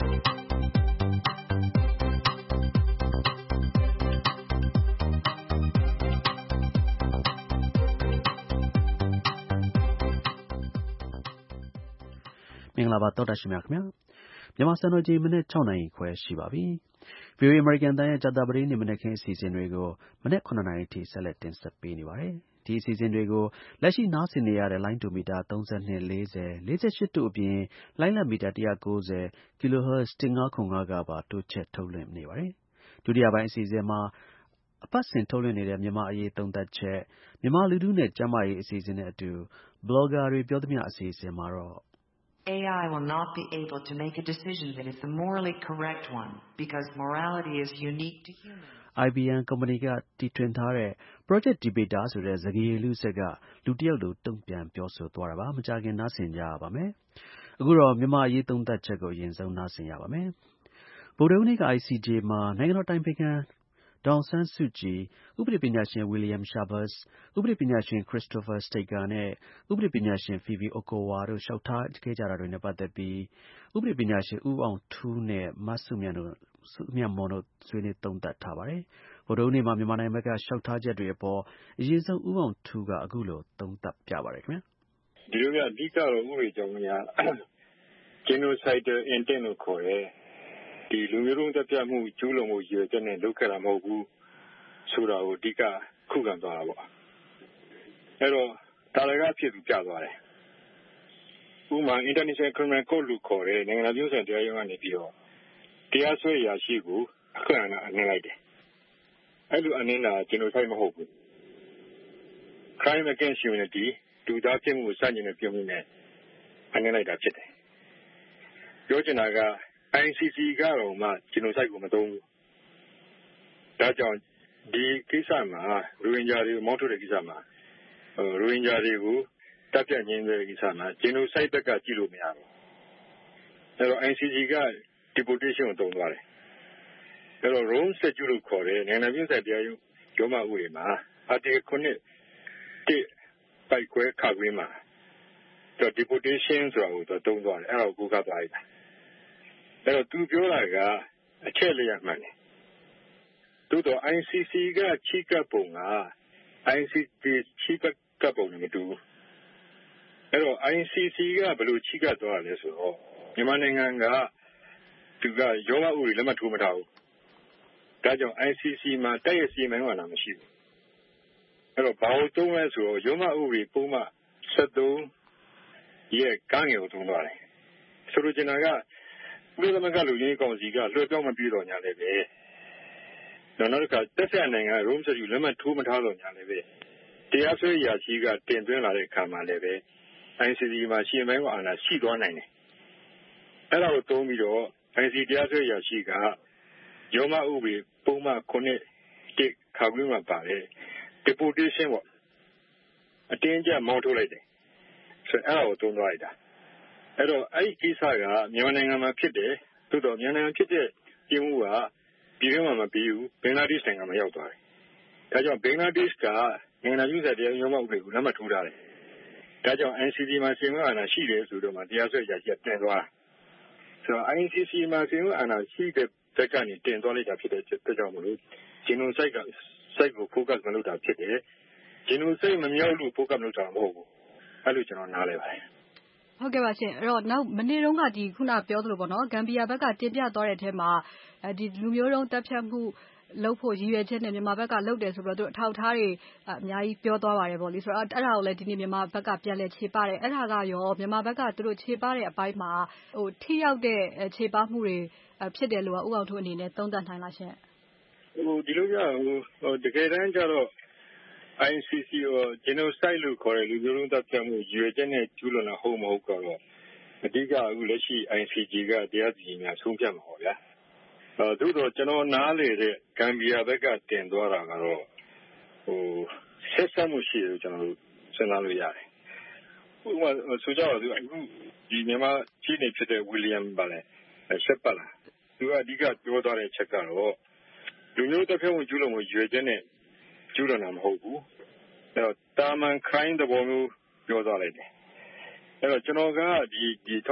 မင်္ဂလာပါသောတာရှင်များခင်ဗျာမြန်မာစံတော်ချိန်မနေ့ 6 နာရီခွဲရှိပါပြီ။ VOA American တန်ရဲ့ကြာသပတေးနေ့မနက်ခင်းအစီအစဉ်တွေကိုမနေ့ 9 နာရီထိဆက်လက်တင်ဆက်ပေးနေပါတယ်။ဒီအစီအစဉ်တွေကိုလက်ရှိနားဆင်နေရတဲ့လိုင်းဒိုမီတာ 32, 40, 48 တို့အပြင်လိုင်းလက်မီတာ 190, kilohertz 1505 ကပါတိုးချဲ့ထုတ်လွှင့်နေပါတယ်။ဒုတိယပိုင်းအစီအစဉ်မှာအပတ်စဉ်ထုတ်လွှင့်နေတဲ့မြန်မာအရေးသုံးသပ်ချက်မြန်မာလူထုနဲ့ကျန်းမာရေးအစီအစဉ်နဲ့အတူ blogger တွေပြောသမျှအစီအစဉ်မှာတော့ AI will not be able to make a decision that is the morally correct one because morality is unique to humans. IBM ကုမ္ပဏီကတီထွင်ထားတဲ့ Project Debater ဆိုတဲ့စကားရည်လူစက်ကလူတစ်ယောက်လိုတုံ့ပြန်ပြောဆိုသွားတာပါ။မကြာခင်နားဆင်ကြရပါမယ်။အခုတော့မြန်မာအရေးသုံးသပ်ချက်ကိုအရင်ဆုံးနားဆင်ရပါမယ်။ဗုဒ္ဓဟူးနေ့က ICJ မှာနိုင်ငံတော်အတိုင်ပင်ခံဒေါ်အောင်ဆန်းစုကြည်၊ဥပဒေပညာရှင် William Schabas ၊ဥပဒေပညာရှင် Christopher Steger နဲ့ဥပဒေပညာရှင် Phoebe Okowa တို့လျှောက်ထားခဲ့ကြတာတွေနဲ့ပတ်သက်ပြီးဥပဒေပညာရှင်ဦးအောင်ထူးနဲ့မစုမြတ်မွန်တို့ဆွေးနွေးသုံးသပ်ထားပါတယ်။ဗုဒ္ဓဟူးနေ့မှာမြန်မာနိုင်ငံဘက်ကလျှောက်ထားချက်တွေအပေါ်အရင်ဆုံးဦးအောင်ထူးကအခုလိုသုံးသပ်ပြပါတယ်ခင်ဗျာ။ဒီလိုကအဓိကတော့ဥပဒေကြောင့်များ genocidal intent လို့ခေါ်တယ်။ဒီလူမျိုးတုံးသတ်ဖြတ်မှုကျူးလွန်မှုရည်ရွယ်ချက်နဲ့လုပ်ခဲ့တာမဟုတ်ဘူးဆိုတာကိုအဓိကခုခံသွားတာပေါ့။အဲ့တော့ဒါလည်းအဖြစ်သူပြသွားတယ်။ဥပမာ International Criminal Court လို့ခေါ်တဲ့နိုင်ငံတကာပြည်ဆိုင်တရားရုံးကနေပြီးတော့တရားစွဲရာရှိကိုအခွင့်အာဏာအနှင်းလိုက်တယ်။အဲ့လိုအနှင်းတာ genocide မဟုတ်ဘူး။ Crime against humanity လူသားဖြစ်မှုကိုစတင်တဲ့ပြုမှုနဲ့အနှင်းလိုက်တာဖြစ်တယ်။ပြောချင်တာကICC ကတော့မှ genocide ကိုမသုံးဘူး။ဒါကြောင့်ဒီကိစ္စမှာရိုဟင်ဂျာတွေကိုမောင်းထုတ်တဲ့ကိစ္စမှာရိုဟင်ဂျာတွေကိုတပ်ဖြတ်ငြိမ်းတဲ့ကိစ္စမှာ genocide ဘက်ကကြည့်လို့မရဘူး။အဲ့တော့ ICC က deportation ကိုသုံးသွားတယ်။အဲ့တော့ Rome Statute လို့ခေါ်တဲ့နိုင်ငံပြည်ဆိုင်တရားရုံးရောမဥပဒေမှာ Article 9 ပိုက်ခွဲခါခွင်းမှာdeportation ဆိုတာကိုသုံးသွားတယ်။အဲ့ဒါကိုကိုးကားသွားလိုက်တာ။အဲ့တော့သူပြောတာကအချက်လျက်မှန်တယ်။သို့တော့ ICC ကချီးကပ်ပုံက ICC ချီးကပ်ပုံနဲ့မတူဘူး။အဲ့တော့ ICC ကဘယ်လိုချီးကပ်သွားလဲဆိုတော့မြန်မာနိုင်ငံကသူကရောမဥပဒေလက်မှတ်ထိုးမထားဘူး။ဒါကြောင့် ICC မှာတိုက်ရိုက်စီမံရတာမရှိဘူး။အဲ့တော့ဘာလို့သုံးလဲဆိုတော့ရောမဥပဒေပုံမှန်73ရဲ့ကန့်ငယ်ကိုသုံးသွားတယ်။ဆိုလိုချင်တာကကုလသမဂ္ဂလူကြီးကောင်စီကလွှဲပြောင်းမပြေတော့ညာလည်းပဲနောက်တစ်ခါတက်ဆက်နိုင်ငံ Rome Statute လက်မှတ်ထိုးမထားတော့ညာလည်းပဲတရားစွဲရာရှိကတင်သွင်းလာတဲ့အခါမှာလည်းပဲ ICC မှာရှင်းပိုင်းကအာဏာရှိသွားနိုင်တယ်။အဲ့ဒါကိုသုံးပြီးတော့ ICC တရားစွဲရာရှိကရောမဥပဒေပုံမှန်9ခါခွင့်မှာပါတယ် deportation ပေါ့အတင်းကျပ်မောင်းထုတ်လိုက်တယ်ဆိုတော့အဲ့ဒါကိုသုံးသွားလိုက်တာအဲ့တော့အဲ့ဒီကိစ္စကမြန်မာနိုင်ငံမှာဖြစ်တယ်သို့တော့မြန်မာနိုင်ငံဖြစ်တဲ့ပြည်မှုကပြည်တွင်းမှာမပြီးဘူးဘင်္ဂလားဒေ့ရှ်နိုင်ငံမှာရောက်သွားတယ်ဒါကြောင့်ဘင်္ဂလားဒေ့ရှ်ကနိုင်ငံပြည်ဆိုင်တရားရုံးမှဥပဒေကိုလက်မှတ်ထိုးထားတယ်ဒါကြောင့် ICC မှာစီမံအာဏာရှိတယ်ဆိုတော့မှတရားစွဲရာရှိတင်သွားဆိုတော့ ICC မှာစီမံအာဏာရှိတဲ့ဘက်ကနေတင်သွားလိုက်တာဖြစ်တဲ့အတွက်ကြောင့်မလို့ genocide က site ကို focus မလုပ်တာဖြစ်တယ် genocide မမြောက်လို့ focus မလုပ်တာမဟုတ်ဘူးအဲ့လိုကျွန်တော်နားလည်ပါတယ်ဟုတ်ကဲ့ပါရှင်အဲ့တော့နောက်မနေ့တုန်းကဒီခုနပြောသလိုပေါ့နော်ဂမ်ဘီယာဘက်ကတင်ပြသွားတဲ့အထက်မှာဒီလူမျိုးတုံးတပ်ဖြတ်မှုလုပ်ဖို့ရည်ရွယ်ချက်နဲ့မြန်မာဘက်ကလုပ်တယ်ဆိုတော့သူအထောက်ထားတွေအများကြီးပြောသွားပါတယ်ပေါ့လေဆိုတော့အဲ့ဒါကိုလည်းဒီနေ့မြန်မာဘက်ကပြန်လည်ခြေပတယ်အဲ့ဒါကရောမြန်မာဘက်ကသူတို့ခြေပတဲ့အပိုင်းမှာထိရောက်တဲ့ခြေပမှုတွေဖြစ်တယ်လို့ဦးအောင်ထူးအနေနဲ့သုံးသပ်နိုင်လားရှင်ဒီလိုကတကယ်တမ်းကျတော့ ICC ကို genocide လို့ခေါ်တဲ့လူမျိုးတုံးသတ်ဖြတ်မှုရည်ရွယ်ချက်နဲ့ကျူးလွန်တာဟုတ်မဟုတ်ကတော့အဓိကအခုလက်ရှိ ICC ကတရားစီရင်များဆုံးဖြတ်မှာပေါ့ဗျာသို့တော့ကျွန်တော်နားလေတဲ့ဂမ်ဘီယာဘက်ကတင်သွားတာကတော့ဆက်စပ်မှုရှိတယ်ကျွန်တော်တို့စဉ်းစားလို့ရတယ်ဥပမာဆိုကြပါစို့အခုဒီမြန်မာကြီးနေဖြစ်တဲ့ဝီလီယမ်ပါလေဆက်ပါလားသူကအဓိကပြောသွားတဲ့ချက်ကတော့လူမျိုးတစ်ဖက်ဝင်ကျူးလွန်မှုရွေချက်နဲ့ကျူးလွန်တာမဟုတ်ဘူးအဲ့တော့တာမန်ခိုင်းတဲ့ပုံမျိုးပြောသွားလိုက်တယ်အဲ့တော့ကျွန်တော်ကဒီ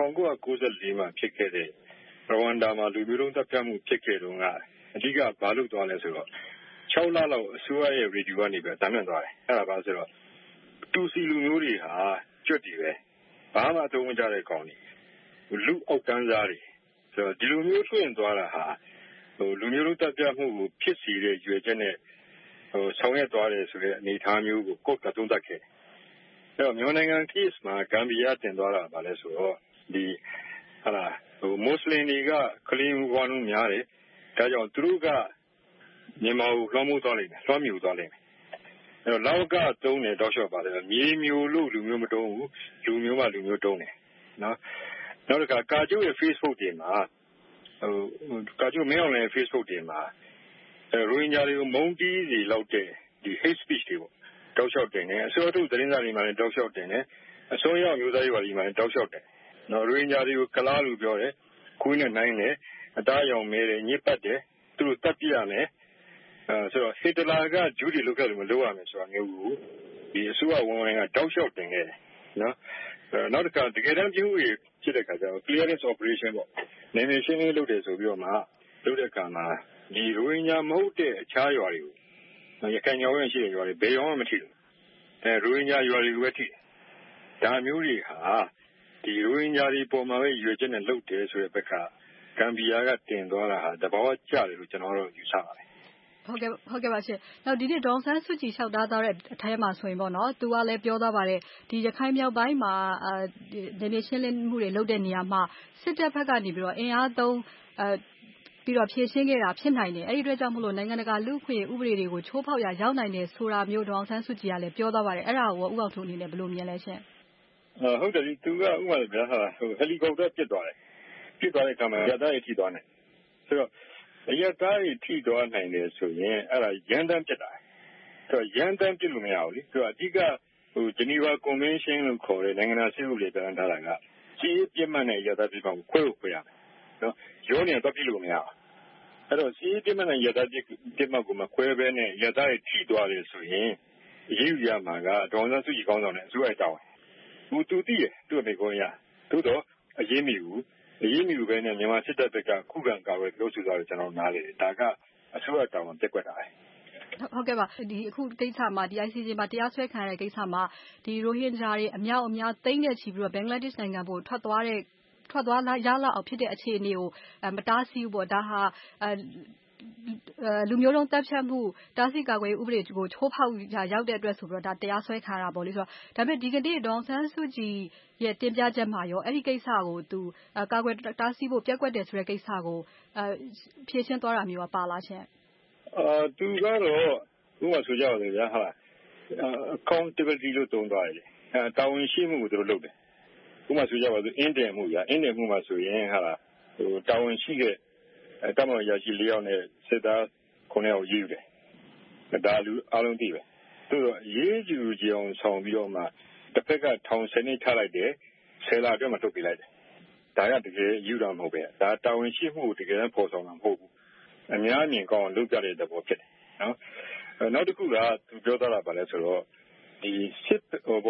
1994မှာဖြစ်ခဲ့တဲ့ရဝမ်ဒါမှာလူမျိုးတုံးတပ်ဖြတ်မှုဖြစ်ခဲ့တုန်းကအဓိကဘာလို့သွားလဲဆိုတော့6လလောက်အစိုးရရဲ့ review ကနေပဲတမ်းမြတ်သွားတယ်အဲ့ဒါဘာဆိုတော့တူစီလူမျိုးတွေဟာကျွတ်တည်ပဲဘာမှအသုံးမကျတဲ့ကောင်တွေလူအောက်ကန်းစားတွေဆိုတော့ဒီလူမျိုးထွင်သွားတာဟာလူမျိုးတို့တပ်ပြမှုကိုဖြစ်စီတဲ့ရွေချက်နဲ့ဆောင်ရွက်သွားတယ်ဆိုတဲ့အနေအထားမျိုးကိုကိုယ်ကသုံးသပ်ခဲ့အဲ့တော့မြန်မာနိုင်ငံ case မှာဂမ်ဘီယာတင်သွားတာပါလဲဆိုတော့ဒီဟာလာမွတ်စလင်တွေကကလင်ဝါနုများတယ်ဒါကြောင့်သူတို့ကမြန်မာကိုလွှမ်းမိုးသွားလိမ့်မယ်လွှမ်းမြူသွားလိမ့်မယ်အဲ့တော့လောက်ကတုံးတယ်တောက်လျှောက်ပါတယ်မြေမျိုးလို့လူမျိုးမတုံးဘူးလူမျိုးမှလူမျိုးတုံးတယ်နော်နောက်တစ်ခါကာကျိုးရဲ့ Facebook တွေမှာကာကျိုးမင်းအောင်လည်း Facebook တွေမှာရိုဟင်ဂျာတွေကိုမုန်းတီးစီလောက်တဲ့ဒီ hate speech တွေပေါ့တောက်လျှောက်တင်တယ်အစိုးရထုတ်သတင်းစာတွေမှာလည်းတောက်လျှောက်တင်တယ်အစိုးရမျိုးသားရေးပါတီမှာလည်းတောက်လျှောက်တယ်နော်ရိုဟင်ဂျာတွေကိုကလားလို့ပြောတယ်ခွေးနဲ့နိုင်တယ်အသားရောင်မဲတယ်ညစ်ပတ်တယ်သူတို့တပ်ပြရမယ်ဆိုတော့ဟစ်တလာကဂျူးတွေလုပ်ခဲ့လို့မလုပ်ရမယ်ဆိုတာမျိုးကိုဒီအစိုးရဝန်ဝင်ကတောက်လျှောက်တင်ခဲ့တယ်နော်နောက်တစ်ခါတကယ်တမ်းပြမှုတွေဖြစ်တဲ့ခါကျတော့ clearance operation ပေါ့နေနေရှင်းလင်းလုပ်တယ်ဆိုပြီးတော့မှလုပ်တဲ့အခါမှာဒီရိုဟင်ဂျာမဟုတ်တဲ့အခြားရွာတွေကိုရခိုင်ရွာဝင်ရှိတဲ့ရွာတွေဘယ်ရွာမှမထိဘူးရိုဟင်ဂျာရွာတွေကိုပဲထိဒါမျိုးတွေဟာဒီရိုဟင်ဂျာတွေပေါ်မှာပဲရွေချက်နဲ့လုပ်တယ်ဆိုတဲ့ဘက်ကဂမ်ဘီယာကတင်သွားတာဟာတဘာဝကျတယ်လို့ကျွန်တော်တို့ယူဆပါတယ်ဟုတ်ကဲ့ပါရှင်နောက်ဒီနေ့ဒေါန်ဆန်းစုကြည်လျှောက်ထားတဲ့အထဲမှာဆိုရင်ပေါ့နော်သူကလည်းပြောသွားပါတယ်ဒီရခိုင်မြောက်ပိုင်းမှာနေရှင်းလင်းမှုတွေလုပ်တဲ့နေရာမှာစစ်တပ်ဘက်ကနေပြီးတော့အင်အားသုံးပြီးတော့ဖြည့်ရှင်းခဲ့တာဖြစ်နိုင်တယ်အဲ့ဒီအတွက်ကြောင့်မလို့နိုင်ငံတကာလူ့အခွင့်အရေးဥပဒေတွေကိုချိုးဖောက်ရာရောက်နိုင်တယ်ဆိုတာမျိုးဒေါန်ဆန်းစုကြည်ကလည်းပြောသွားပါတယ်အဲ့ဒါကိုဥအောင်ထုံအနေနဲ့ဘယ်လိုမြင်လဲရှင်ဟုတ်တယ်သူကဥပမာဗျာဟယ်လီကော်ပတာပြစ်သွားတယ်ပြစ်သွားတဲ့အခါမှာရတားရထိသွားတယ်ဆိုတော့ရတားရထိသွားနိုင်တယ်ဆိုရင်အဲ့ဒါရန်တမ်းပြစ်တာဆိုတော့ရန်တမ်းပြစ်လို့မရဘူးလေဆိုတော့အဓိကဂျနီဗာကွန်ဗင်းရှင်းလို့ခေါ်တဲ့နိုင်ငံသားစစ်ဥပဒေပြဋ္ဌာန်းထားတာကစီးပြစ်မှတ်နဲ့ရတားပြစ်မှတ်ကိုခွဲရမယ်နော်ရောနေတော့ပြစ်လို့မရဘူးအဲ့တော့စီးပြစ်မှတ်နဲ့ရတားပြစ်မှတ်ကိုမခွဲဘဲနဲ့ရတားရထိသွားတယ်ဆိုရင်အရေးယူရမှာကဒေါန်ဆန်းစုကြည်ကောင်းဆောင်တဲ့အစိုးရတောင်းသူသိတယ်သူ့အမေကောရသို့တော့အရေးမီဘူးပဲနဲ့မြန်မာစစ်တပ်ဘက်ကခုခံကာကွယ်ပြောဆိုသွားတယ်ကျွန်တော်နားလေတယ်ဒါကအစိုးရတောင်းပြက်ကွက်တာပဲဟုတ်ကဲ့ပါဒီအခုကိစ္စမှာဒီ ICJ မှာတရားစွဲခံရတဲ့ကိစ္စမှာဒီရိုဟင်ဂျာတွေအများသိန်းနဲ့ချီပြီးတော့ဘင်္ဂလားဒေ့ရှ်နိုင်ငံကိုထွက်သွားရလောက်အောင်ဖြစ်တဲ့အခြေအနေကိုမတားဆီးဘူးပေါ့ဒါဟာလူမျိုးတုံးတပ်ဖြတ်မှုတားဆီးကာကွယ်ဥပဒေကိုချိုးဖောက်ရောက်တဲ့အတွက်ဆိုပြီးတော့ဒါတရားစွဲခံရတာပေါ့လေဆိုတော့ဒါပေမဲ့ဒီကနေ့ဒေါန်ဆန်းစုကြည်ရဲ့တင်ပြချက်မှာရောအဲ့ဒီကိစ္စကိုသူကာကွယ်တားဆီးဖို့ပြက်ကွက်တယ်ဆိုတဲ့ကိစ္စကိုဖြေရှင်းသွားတာမျိုးပါလားရှင်သူကတော့ဥပမာဆိုကြပါလေဗျာဟာ accountability လို့သုံးသွားတယ်တာဝန်ရှိမှုကိုသူတို့လုပ်တယ်ဥပမာဆိုကြပါစို့အင်းတယ်မှုမှာဆိုရင်ဟာတာဝန်ရှိတဲ့တမန်ရရှိ၄ယောက်နဲ့စစ်သား9ယောက်ရေးတယ်ဒါလူအားလုံးသိပဲသူတို့ရေးကြည့်ကြအောင်ဆောင်ပြီးတော့မှတစ်ဖက်ကထောင်စနစ်ထားလိုက်တယ်10လအတွင်းမှာထုတ်ပြလိုက်တယ်ဒါကတကယ်ယူတာမဟုတ်ပဲဒါတာဝန်ရှိမှုတကယ်တမ်းပေါ်ဆောင်တာမဟုတ်ဘူးအများမြင်ကောင်းလုပ်ကြတဲ့သဘောဖြစ်တယ်နော်နောက်တစ်ခုကသူပြောသားတာပါလဲဆိုတော့ဒီစစ်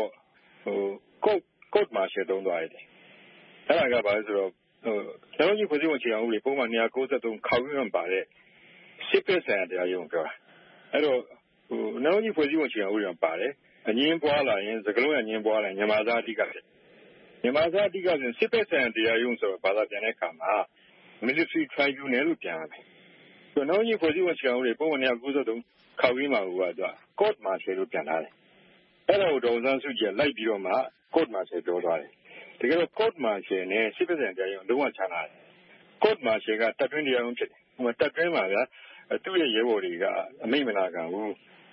court martial တုံးသွားတယ်အဲ့ဒါကဘာလဲဆိုတော့ကျွန်တော်ကြီးဖွဲ့စည်းဝင်ချေအောင်လေပုံမှန်293ခေါင်းရမ်းပါတဲ့စစ်ပက်ဆိုင်တရားရုံးပြောတာအဲ့တော့နောက်ကြီးဖွဲ့စည်းဝင်ချေအောင်ရပါတယ်အငင်းပွားလာရင်စကလုံးအငင်းပွားလာရင်မြန်မာသားအဓိကဖြစ်မြန်မာသားအဓိကဆိုစစ်ပက်ဆိုင်တရားရုံးဆိုတော့ဘာသာပြန်တဲ့အခါမှာ military tribunal လို့ပြန်ရမယ်ဆိုတော့နောက်ကြီးဖွဲ့စည်းဝင်ချေအောင်လေပုံမှန်293ခေါင်းရင်းမှာဟိုက court martial လို့ပြန်လာတယ်အဲ့ဒါကိုဒေါန်ဆန်းစုကြည်လိုက်ပြီးတော့မှ court martial ပြောသွားတယ်တကယ်တော့ court martial နဲ့စစ်ပက်ဆိုင်တရားရုံးလုံးဝခြားနာတယ် court martial ကတပ်တွင်းတရားရုံးဖြစ်တယ်ဟိုမှာတပ်တွင်းမှာကသူ့ရဲ့ရဲဘော်တွေကအမိန့်မနာခံဘူး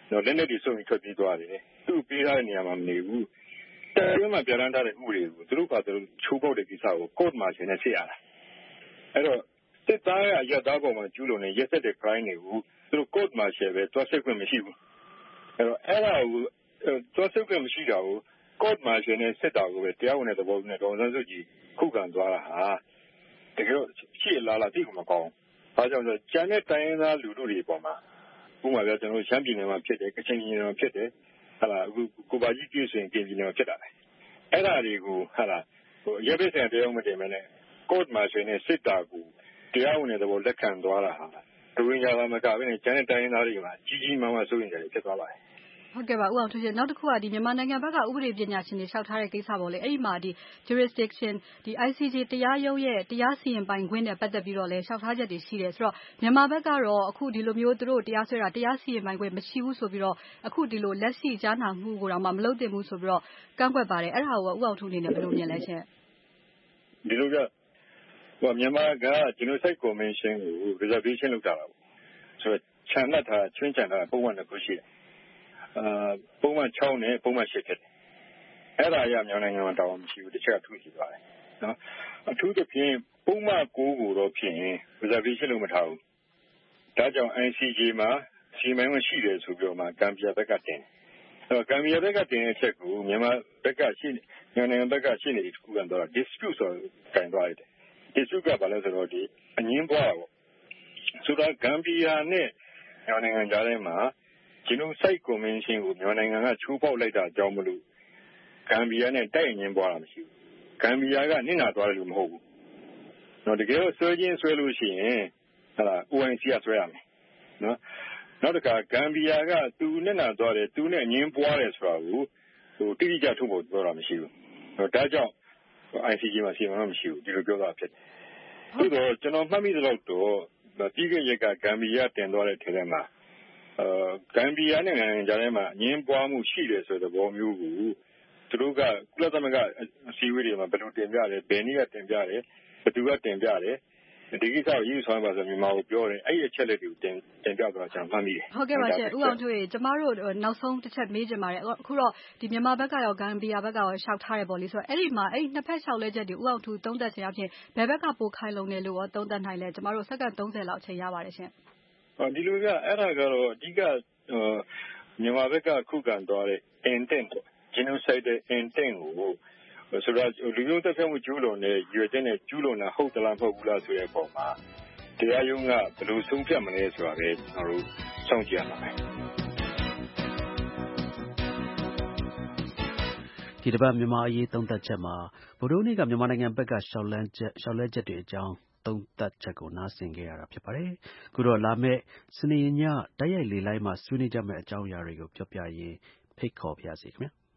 လက်နက်တွေစုံပြီးထွက်ပြေးသွားတယ်သူ့ပေးထားတဲ့နေရာမှာမနေဘူးတရားရုံးမှာပြဋ္ဌာန်းထားတဲ့ဥပဒေကိုသူတို့ကသူတို့ချိုးဖောက်တဲ့ကိစ္စကို court martial နဲ့စစ်ရတာအဲ့တော့စစ်သားရရသားပေါ်မှာကျူးလွန်တဲ့ရက်စက်တဲ့ crime တွေကိုသူတို့ court martial ပဲတွားစစ်ခွင့်မရှိဘူးအဲ့တော့အဲ့ဒါကိုတွားစစ်ခွင့်မရှိတာကို court martial နဲ့စစ်တာကိုပဲတရားဝင်တဲ့သဘောနဲ့ဒေါ်စန်းစုကြည်ခုခံသွားတာဟာတကယ်တော့ရှေ့လာတိတ်ကိုမကောင်းဘာကြောင့်လဲကျန်တဲ့တိုင်းရင်းသားလူတို့တွေပေါ်မှာဥပမာပြကျွန်တော်ရှမ်းပြည်နယ်မှာဖြစ်တယ်ကချင်ပြည်နယ်မှာဖြစ်တယ်ဟာလာအခုကိုပါကြီးပြည့်စင်ကင်ပြည်နယ်မှာဖြစ်တာလေအဲ့ဒါတွေကိုဟာလာရဲဘက်ဆိုင်တရားမတင်မနဲ့ court martial နဲ့စစ်တာကိုတရားဝင်တဲ့သဘောလက်ခံသွားတာဟာဒဝင်းရလာမကဘဲနဲ့ကျန်တဲ့တိုင်းရင်းသားတွေမှာကြီးကြီးမားမားစိုးရင်ကြတယ်ဖြစ်သွားပါတယ်ဟုတ်ကဲ့ပါဦးအောင်ထွန်းရှင်နောက်တစ်ခုကဒီမြန်မာနိုင်ငံဘက်ကဥပဒေပညာရှင်တွေလျှောက်ထားတဲ့ကိစ္စပေါ့လေအဲ့ဒီမှာဒီ jurisdiction ဒီ ICJ တရားရုံးရဲ့တရားစီရင်ပိုင်ခွင့်နဲ့ပတ်သက်ပြီးတော့လဲလျှောက်ထားချက်တွေရှိတယ်ဆိုတော့မြန်မာဘက်ကတော့အခုဒီလိုမျိုးသူတို့တရားစွဲတာတရားစီရင်ပိုင်ခွင့်မရှိဘူးဆိုပြီးတော့အခုဒီလိုလက်ရှိကြားနာမှုကိုတော့မလုပ်သင့်ဘူးဆိုပြီးတော့ကန့်ကွက်ပါတယ်အဲ့ဒါကိုဦးအောင်ထွန်းအနေနဲ့ဘယ်လိုမြင်လဲရှင်ဒီလိုကမြန်မာက genocide convention ကို reservation လုပ်တာပါဆိုတော့ခြံနှက်ထားချွင်းချံထားပုံမှန်တစ်ခုရှိတယ်ပုံမှန်6နဲ့ပုံမှန်8ဖြစ်တယ်အဲ့ဒါအရမြန်မာနိုင်ငံမှာတောင်းမရှိဘူးတစ်ချက်ကထူးရှိသွားတယ်နော်အထူးသဖြင့်ပုံမှန်9ကိုတော့ဖြင့် reservation လုပ်မထားဘူးဒါကြောင့် ICJ မှာစီမံခွင့်ရှိတယ်ဆိုပြီးတော့မှဂမ်ဘီယာဘက်ကတင်အဲ့တော့ဂမ်ဘီယာဘက်ကတင်တဲ့အချက်ကိုမြန်မာဘက်ကရှိမြန်မာနိုင်ငံဘက်ကရှိနေခုခံတော့ dispute ဆိုကန်သွားတယ် dispute ကဘာလဲဆိုတော့ဒီအငင်းပွားတာပေါ့ဆိုတော့ဂမ်ဘီယာနဲ့မြန်မာနိုင်ငံကြားထဲမှာgenocide convention ကိုမြန်မာနိုင်ငံကချိုးဖောက်လိုက်တာကြောင့်မလို့ဂမ်ဘီယာနဲ့တိုက်အငင်းပွားတာမရှိဘူးဂမ်ဘီယာကနစ်နာသွားတယ်လို့မဟုတ်ဘူးတော့တကယ်တော့ဆွဲချင်းဆွဲလို့ရှိရင်ဟာ OIC ကဆွဲရမယ်နော်နောက်တစ်ခါဂမ်ဘီယာကသူနစ်နာသွားတယ်သူနဲ့အငင်းပွားတယ်ဆိုတာကိုတိတိကျထုတ်ဖို့ပြောတာမရှိဘူးဒါကြောင့် ICJ မှာစီမံမှမရှိဘူးဒီလိုပြောတာဖြစ်တယ်သို့တော့ကျွန်တော်မှတ်မိသလောက်တော့ပြီးခဲ့ရက်ကဂမ်ဘီယာတင်သွားတဲ့ထဲထဲမှာဂမ်ဘီယာနဲ့နိုင်ငံကြားထဲမှာအငင်းပွားမှုရှိတယ်ဆိုတဲ့သဘောမျိုးကိုသူတို့ကကုလသမဂ္ဂအစည်းအဝေးတွေမှာဘယ်လိုတင်ပြလဲဘယ်နည်းကတင်ပြတယ်ဘယ်သူကတင်ပြတယ်ဒီကိစ္စကိုရေးဆောင်ပါဆိုမြန်မာကိုပြောတယ်အဲ့ဒီအချက်လက်တွေကိုတင်ပြသွားကျွန်တော်မှတ်မိတယ်ဟုတ်ကဲ့ပါရှင်ဦးအောင်ထွေးကျမတို့နောက်ဆုံးတစ်ချက်မေးချင်ပါတယ်အခုတော့ဒီမြန်မာဘက်ကရောဂမ်ဘီယာဘက်ကရောရှောက်ထားတယ်ပေါ့လေဆိုတော့အဲ့ဒီမှာအဲ့နှစ်ဖက်ရှောက်လဲချက်တွေဦးအောင်ထွေးသုံးသပ်ခြင်းအပြင်ဘယ်ဘက်ကပိုခိုင်လုံတယ်လို့ရောသုံးသပ်နိုင်လဲကျမတို့စက္ကန့်30လောက်အချိန်ရပါတယ်ရှင်ဒီလိုကအဲ့ဒါကတော့အဓိကမြန်မာဘက်ကခုခံသွားတဲ့ intent genocide intent ကိုဆိုတော့လူမျိုးတက်ဖြတ်မှုကျူးလွန်တဲ့ရွေတဲ့နဲ့ကျူးလွန်တာဟုတ်သလားမဟုတ်ဘူးလားဆိုတဲ့အပေါ်မှာတရားရုံးကဘယ်လိုဆုံးဖြတ်မလဲဆိုတာပဲကျွန်တော်တို့စောင့်ကြည့်ရမှာပဲဒီတစ်ပတ်မြန်မာအရေးသုံးသပ်ချက်မှာဗုဒ္ဓနေ့ကမြန်မာနိုင်ငံဘက်ကရှောက်လဲချက်တွေအကြောင်းသုံးသပ်ချက်ကိုနားဆင်ခဲ့ရတာဖြစ်ပါတယ်။ခုတော့လာမယ့်စနေညတိုက်ရိုက်လေလိုင်းမှာဆွေးနွေးကြမယ့်အကြောင်းအရာတွေကိုပြောပြရင်းဖိတ်ခေါ်ပါရစေခင်ဗျာ။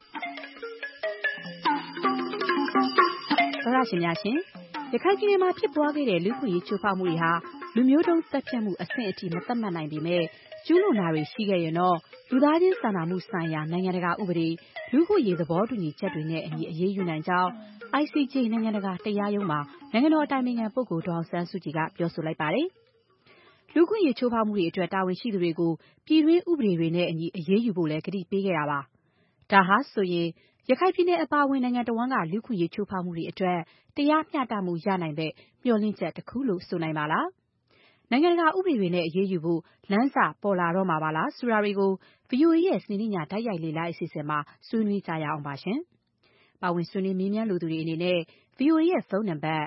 သောရရှင်များရှင်ရခိုင်ပြည်နယ်မှာဖြစ်ပွားခဲ့တဲ့လူခွင့်ရေးချိုးဖောက်မှုတွေဟာလူမျိုးတုံးသတ်ဖြတ်မှုအဆင့်အထိမသတ်မှတ်နိုင်ပေမဲ့ကျူးလွန်တာတွေရှိခဲ့ရင်တော့လူသားချင်းစာနာမှုဆိုင်ရာနိုင်ငံတကာဥပဒေလူခွင့်ရေးသဘောတူညီချက်တွေနဲ့အညီအရေးယူနိုင်ကြောင်း ICJ နိုင်ငံတကာတရားရုံးမှာနိုင်ငံတော်အတိုင်ပင်ခံပုဂ္ဂိုလ်ဒေါ်အောင်ဆန်းစုကြည်ကပြောဆိုလိုက်ပါတယ်။လူခွင့်ရေးချိုးဖောက်မှုတွေအတွက်တာဝန်ရှိသူတွေကိုပြည်တွင်းဥပဒေတွေနဲ့အညီအရေးယူဖို့လည်းကတိပေးခဲ့တာပါ။ဒါဟာဆိုရင်ရခိုင်ပြည်နယ်အပါအဝင်နိုင်ငံတော်ဝန်ကလူခွင့်ရေးချိုးဖောက်မှုတွေအတွက်တရားမျှတမှုရနိုင်တဲ့မျှော်လင့်ချက်တစ်ခုလို့ဆိုနိုင်ပါလား။နိုင်ငံတကာဥပဒေတွေနဲ့အရေးယူဖို့လမ်းစာပေါ်လာတော့မှာပါလားဆိုတာတွေကို VOA ရဲ့စနေနေ့ညတိုက်ရိုက်လေ့လာအစီအစဉ်မှာဆွေးနွေးကြရအောင်ပါရှင်။ပါဝင်ဆွေးနွေးမေးမြန်းလိုသူတွေအနေနဲ့ VOA ရဲ့ဖုန်းနံပါတ်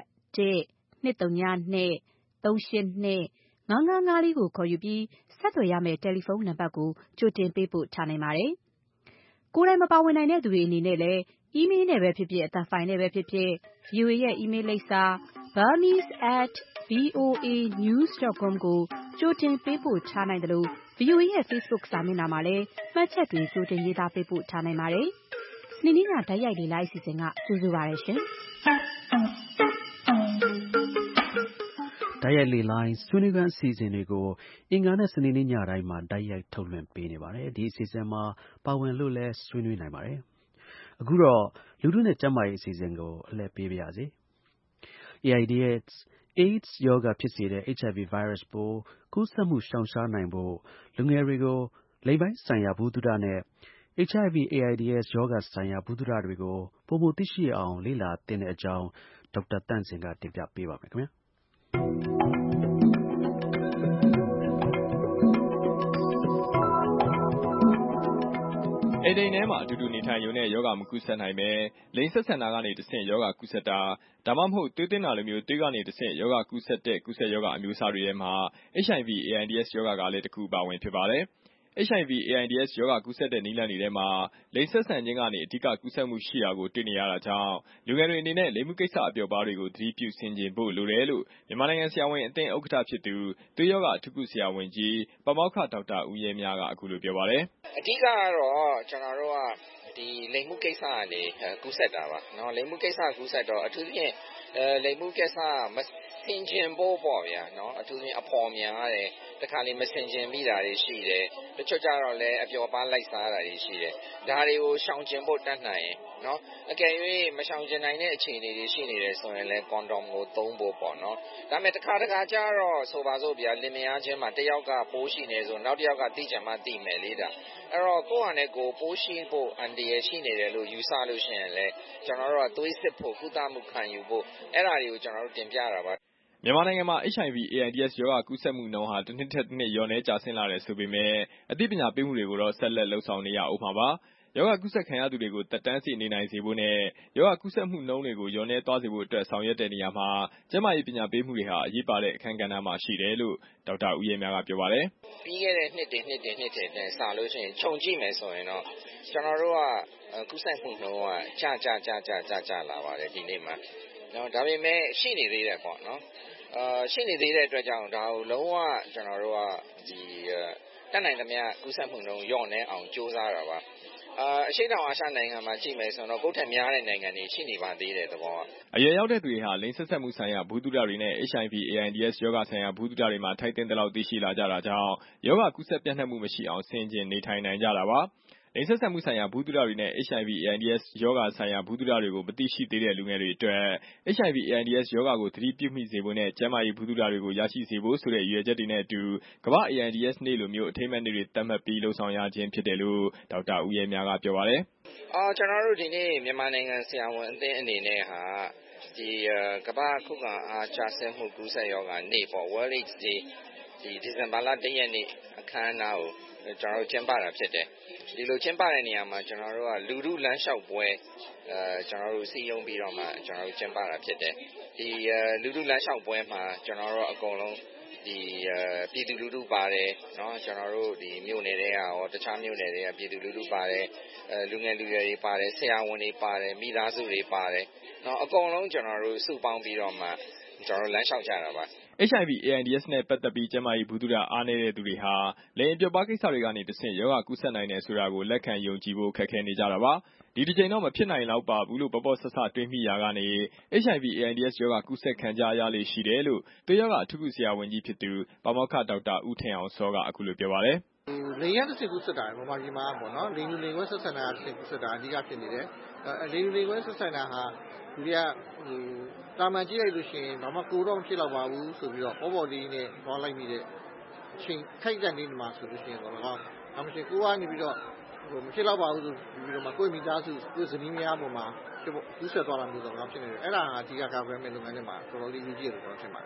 1-202-382-5554ကိုခေါ်ယူပြီးဆက်သွယ်ရမယ့်တယ်လီဖုန်းနံပါတ်ကိုကြိုတင်ပေးပို့ထားနိုင်ပါတယ်။ကိုယ်တိုင်မပါဝင်နိုင်တဲ့သူတွေအနေနဲ့လည်းအီးမေးလ်နဲ့ပဲဖြစ်ဖြစ်အသံဖိုင်နဲ့ပဲဖြစ်ဖြစ် VOA ရဲ့အီးမေးလ်လိပ်စာ burmese@voanews.com ကိုကြိုတင်ပေးပို့ထားနိုင်တယ်လို့ VOA ရဲ့ Facebook စာမျက်နှာမှာလည်းမှတ်ချက်တွေကြိုတင်ရေးသားပေးပို့ထားနိုင်ပါတယ်။စနေနေ့ညတိုက်ရိုက်လေ့လာအစီအစဉ်ကကြိုဆိုပါရရှင်။တိုက်ရိုက်လေလိုင်းဆွေးနွေးခန်းအစီအစဉ်တွေကိုအင်္ဂါနဲ့စနေနေ့ညတိုင်းမှာတိုက်ရိုက်ထုတ်လွှင့်ပေးနေပါတယ်။ဒီအစီအစဉ်မှာပါဝင်လို့လည်းဆွေးနွေးနိုင်ပါတယ်။အခုတော့လူထုနဲ့ကျန်းမာရေးအစီအစဉ်ကိုအလှည့်ပေးပါရစေ။ AIDS ရောဂါဖြစ်စေတဲ့ HIV ဗိုင်းရပ်စ်ပိုးကူးစက်မှုရှောင်ရှားနိုင်ဖို့လူငယ်တွေကိုလိင်ပိုင်းဆိုင်ရာဗဟုသုတနဲ့ HIV/AIDS ရောဂါဆိုင်ရာဗဟုသုတတွေကို ပိုမိုသိရှိအောင်လေ့လာသင့်တဲ့အကြောင်း ဒေါက်တာသန့်စင်ကတင်ပြပေးပါမယ်ခင်ဗျာ။အိမ်ထဲမှာအတူတူနေထိုင်ရုံနဲ့ရောဂါမကူးစက်နိုင်ပဲလိင်ဆက်ဆံတာကနေတဆင့်ရောဂါကူးစက်တာဒါမှမဟုတ်သွေးသွင်းတာလိုမျိုးသွေးကနေတဆင့်ရောဂါကူးစက်တဲ့ကူးစက်ရောဂါအမျိုးအစားတွေထဲမှာ HIV/AIDS ရောဂါကလည်းတစ်ခုပါဝင်ဖြစ်ပါတယ်။ HIV/AIDS ရောဂါကူးစက်တဲ့နည်းလမ်းတွေထဲမှာလိင်ဆက်ဆံခြင်းကနေအဓိကကူးစက်မှုရှိတာကိုတွေ့နေရတာကြောင့်လူငယ်တွေအနေနဲ့လိင်မှုကိစ္စအပျော်ပါးတွေကိုသတိပြုဆင်ခြင်ဖို့လိုတယ်လို့မြန်မာနိုင်ငံဆရာဝန်အသင်းဥက္ကဋ္ဌဖြစ်သူသွေးရောဂါအထူးကုဆရာဝန်ကြီးပါမောက္ခဒေါက်တာဦးရဲမြကအခုလိုပြောပါတယ်။အဓိကကတော့ကျွန်တော်တို့ကဒီလိင်မှုကိစ္စကနေကူးစက်တာပါเนาะလိင်မှုကိစ္စကူးစက်တော့အထူးသဖြင့်လိင်မှုကိစ္စမဆင်ခြင်ဖို့ပေါ့ဗျာเนาะအထူးသဖြင့်အဖော်မြန်ရတယ်တခါလေမဆင်ခြင်မိတာတွေရှိတယ်တချို့ကြတော့လည်းအပျော်ပါးလိုက်စားတာတွေရှိတယ်ဒါတွေကိုရှောင်ကျဉ်ဖို့တတ်နိုင်ရင်เนาะအကယ်၍မရှောင်ကျဉ်နိုင်တဲ့အခြေအနေတွေရှိနေတယ်ဆိုရင်လည်းကွန်ဒုံကိုသုံးဖို့ပေါ့เนาะဒါပေမဲ့တခါကြတော့ဆိုပါစို့ဗျာလင်မယားချင်းမှာတယောက်ကပိုးရှိနေဆိုနောက်တစ်ယောက်ကသိချင်မှသိမယ်လေဒါအဲ့တော့ကိုယ့်ဟာနဲ့ကိုယ်ပိုးရှိဖို့အန္တရာယ်ရှိနေတယ်လို့ယူဆလို့ရှိရင်လည်းကျွန်တော်တို့ကသွေးစစ်ဖို့ကုသမှုခံယူဖို့အဲ့ဒါတွေကိုကျွန်တော်တို့တင်ပြတာပါမြန်မာနိုင်ငံမှာ HIV/AIDS ရောဂါကူးစက်မှုနှုန်းဟာတစ်နှစ်ထက်တစ်နှစ်လျော့နည်းကျဆင်းလာတယ်ဆိုပေမဲ့အသိပညာပေးမှုတွေကိုတော့ဆက်လက်လုပ်ဆောင်နေရဦးမှာပါ။ရောဂါကူးစက်ခံရသူတွေကိုသက်တမ်းစေနေနိုင်စေဖို့နဲ့ရောဂါကူးစက်မှုနှုန်းတွေကိုလျော့နည်းသွားစေဖို့အတွက်ဆောင်ရွက်တဲ့နေရာမှာကျန်းမာရေးပညာပေးမှုတွေဟာအရေးပါတဲ့အခန်းကဏ္ဍမှာရှိတယ်လို့ဒေါက်တာဦးရဲမြကပြောပါတယ်။ပြီးခဲ့တဲ့နှစ်တွေနဲ့စလို့ရှိရင်ခြုံကြည့်မယ်ဆိုရင်တော့ကျွန်တော်တို့ကကူးစက်မှုနှုန်းကကျလာပါတယ်ဒီနေ့မှာ။နော်ဒါပေမဲ့ရှိနေသေးတယ်ပေါ့နော်။ရှိနေသေးတဲ့အတွက်ကြောင့်ဒါကိုလုံးဝကျွန်တော်တို့ကဒီတက်နိုင်သမျှကူးစက်မှုနှုန်းလျော့နည်းအောင်ကြိုးစားတာပါအရှိတောင်အာရှနိုင်ငံမှာကြည့်မယ်ဆိုတော့ကိုယ့်ထက်များတဲ့နိုင်ငံတွေရှိနေပါသေးတယ်သဘောကအရွယ်ရောက်တဲ့သူတွေဟာလိင်ဆက်ဆက်မှုဆိုင်ရာဗဟုသုတတွေနဲ့ HIV/AIDS ရောဂါဆိုင်ရာဗဟုသုတတွေမှာထိုက်တင်တဲ့လောက်သိရှိလာကြတာကြောင့်ရောဂါကူးစက်ပြန့်နှံ့မှုမရှိအောင်ဆင်ခြင်နေထိုင်နိုင်ကြတာပါလိင်ဆက်ဆက်မှုဆိုင်ရာဗဟုသုတတွေနဲ့ HIV/AIDS ရောဂါဆိုင်ရာဗဟုသုတတွေကိုမသိရှိသေးတဲ့လူငယ်တွေအတွက် HIV/AIDS ရောဂါကိုသတိပြုမိစေဖို့နဲ့ကျန်းမာရေးဗဟုသုတတွေကိုရရှိစေဖို့ဆိုတဲ့ရည်ရွယ်ချက်တွေနဲ့အတူကမ္ဘာ့ AIDS နေ့လိုမျိုးအထိမ်းအမှတ်နေ့တွေသတ်မှတ်ပြီးလှုံ့ဆော်ရခြင်းဖြစ်တယ်လို့ဒေါက်တာဦးရဲမြကပြောပါတယ်ကျွန်တော်တို့ဒီနေ့မြန်မာနိုင်ငံဆရာဝန်အသင်းအနေနဲ့ဟာဒီကမ္ဘာ့ခုခံအားကျဆင်းမှုကူးစက်ရောဂါနေ့ပေါ့ World AIDS Day ဒီဇင်ဘာလ1ရက်နေ့အခမ်းအနားကိုကျွန်တော်တို့ကျင်းပတာဖြစ်တယ်ဒီလိုကျင်းပတဲ့နေရာမှာကျွန်တော်တို့ကလူထုလမ်းလျှောက်ပွဲကျွန်တော်တို့စီယုံပြီးတော့မှကျွန်တော်တို့ကျင်းပတာဖြစ်တယ်ဒီလူထုလမ်းလျှောက်ပွဲမှာကျွန်တော်တို့အကုန်လုံးဒီပြည်သူလူထုပါတယ်เนาะကျွန်တော်တို့ဒီမြို့နယ်တွေကရောတခြားမြို့နယ်တွေကပြည်သူလူထုပါတယ်လူငယ်လူရွယ်တွေပါတယ်ဆရာဝန်တွေပါတယ်မိသားစုတွေပါတယ်เนาะအကုန်လုံးကျွန်တော်တို့စုပေါင်းပြီးတော့မှကျွန်တော်တို့လမ်းလျှောက်ကြတာပါ HIV/AIDS နဲ့ပတ်သက်ပြီးကျန်းမာရေးဗဟုသုတအားနည်းတဲ့သူတွေဟာလိင်အပျော်ပါးကိစ္စတွေကနေတဆင့်ရောဂါကူးစက်နိုင်တယ်ဆိုတာကိုလက်ခံယုံကြည်ဖို့ခက်ခဲနေကြတာပါဒီတစ်ချိန်တော့မဖြစ်နိုင်လောက်ပါဘူးလို့ပေါ့ဆဆတွေးမိရာကနေ HIV/AIDS ရောဂါကူးစက်ခံကြရလေရှိတယ်လို့သွေးရောဂါအထူးကုဆရာဝန်ကြီးဖြစ်သူပါမောက္ခဒေါက်တာဦးထင်အောင်စောကအခုလိုပြောပါတယ်လိင်ရတဲ့ကူးစက်တာမြန်မာပြည်မှာပေါ့နော်လိင်လူလိင်ခွဲဆက်ဆံတာကူးစက်တာအဓိကဖြစ်နေတယ်လိင်လူလိင်ခွဲဆက်ဆံတာဟာဒီကတာမန်ကြည့်လိုက်လို့ရှိရင်ဘာမှကိုတော့မဖြစ်တော့ပါဘူးဆိုပြီးတော့ပေါ်လေးနဲ့သွားလိုက်မိတဲ့အချိန်ခိုက်တဲ့နေမှာဆိုလို့ရှိရင်တော့ဒါမှမဟုတ်ကိုကနေပြီးတော့မဖြစ်တော့ပါဘူးဆိုပြီးတော့မှကိုယ့်မိသားစုကိုယ့်ဇနီးမယားပေါ်မှာကူးစက်သွားတာမျိုးတော့ဖြစ်နေတယ်အဲ့ဒါဟာအဓိကကာကွယ်မဲ့လုပ်ငန်းတွေမှာတော်တော်လေးကြီးတယ်လို့ထင်ပါတယ်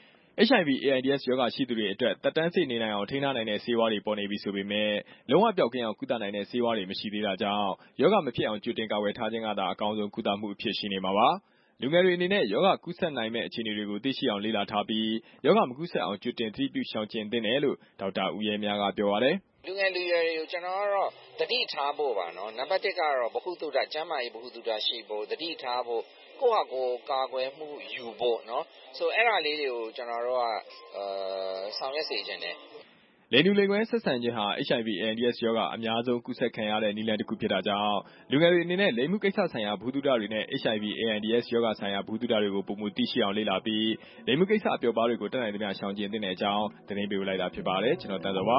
HIV/AIDS ရောဂါရှိသူတွေအတွက်သက်တမ်းစေနေနိုင်အောင်ထိန်းထားနိုင်တဲ့ဆေးဝါးတွေပေါ်နေပြီဆိုပေမဲ့လုံးဝပျောက်ကင်းအောင်ကုသနိုင်တဲ့ဆေးဝါးတွေမရှိသေးတာကြောင့်ရောဂါမဖြစ်အောင်ကြိုတင်ကာကွယ်ထားခြင်းကသာအကောင်းဆုံးကုသမှုအဖြစ်ရှိနေမှာပါလူငယ်တွေအနေနဲ့ရောဂါကူးစက်နိုင်မဲ့အခြေအနေတွေကိုသိရှိအောင်လေ့လာထားပြီးရောဂါမကူးစက်အောင်ကြိုတင်သတိပြုရှောင်ကျဉ်သင့်တယ်လို့ဒေါက်တာဦးရဲမြကပြောပါတယ်လူငယ်လူရွယ်တွေကိုကျွန်တော်ကတော့သတိထားဖို့ပါနော်နံပါတ်1ကတော့ဗဟုသုတကျန်းမာရေးဗဟုသုတရှိဖို့သတိထားဖို့ကိုယ့်ဟာကိုယ်ကာကွယ်မှုယူဖို့နော်ဆိုအဲ့ဒါလေးတွေကိုကျွန်တော်တို့ကဆောင်ရွက်စေချင်တယ်လိင်တူလိင်ကွဲဆက်ဆံခြင်းဟာ HIV/AIDS ရောဂါအများဆုံးကူးစက်ခံရတဲ့နည်းလမ်းတစ်ခုဖြစ်တာကြောင့်လူငယ်တွေအနေနဲ့လိင်မှုကိစ္စဆိုင်ရာဗဟုသုတတွေနဲ့ HIV/AIDS ရောဂါဆိုင်ရာဗဟုသုတတွေကိုပုံမူသိရှိအောင်လေ့လာပြီးလိင်မှုကိစ္စအပျော်ပါးတွေကိုတတ်နိုင်သမျှရှောင်ကျဉ်သင့်တဲ့အကြောင်းသတင်းပေးလိုက်တာဖြစ်ပါတယ်ကျွန်တော်တန်းစောပါ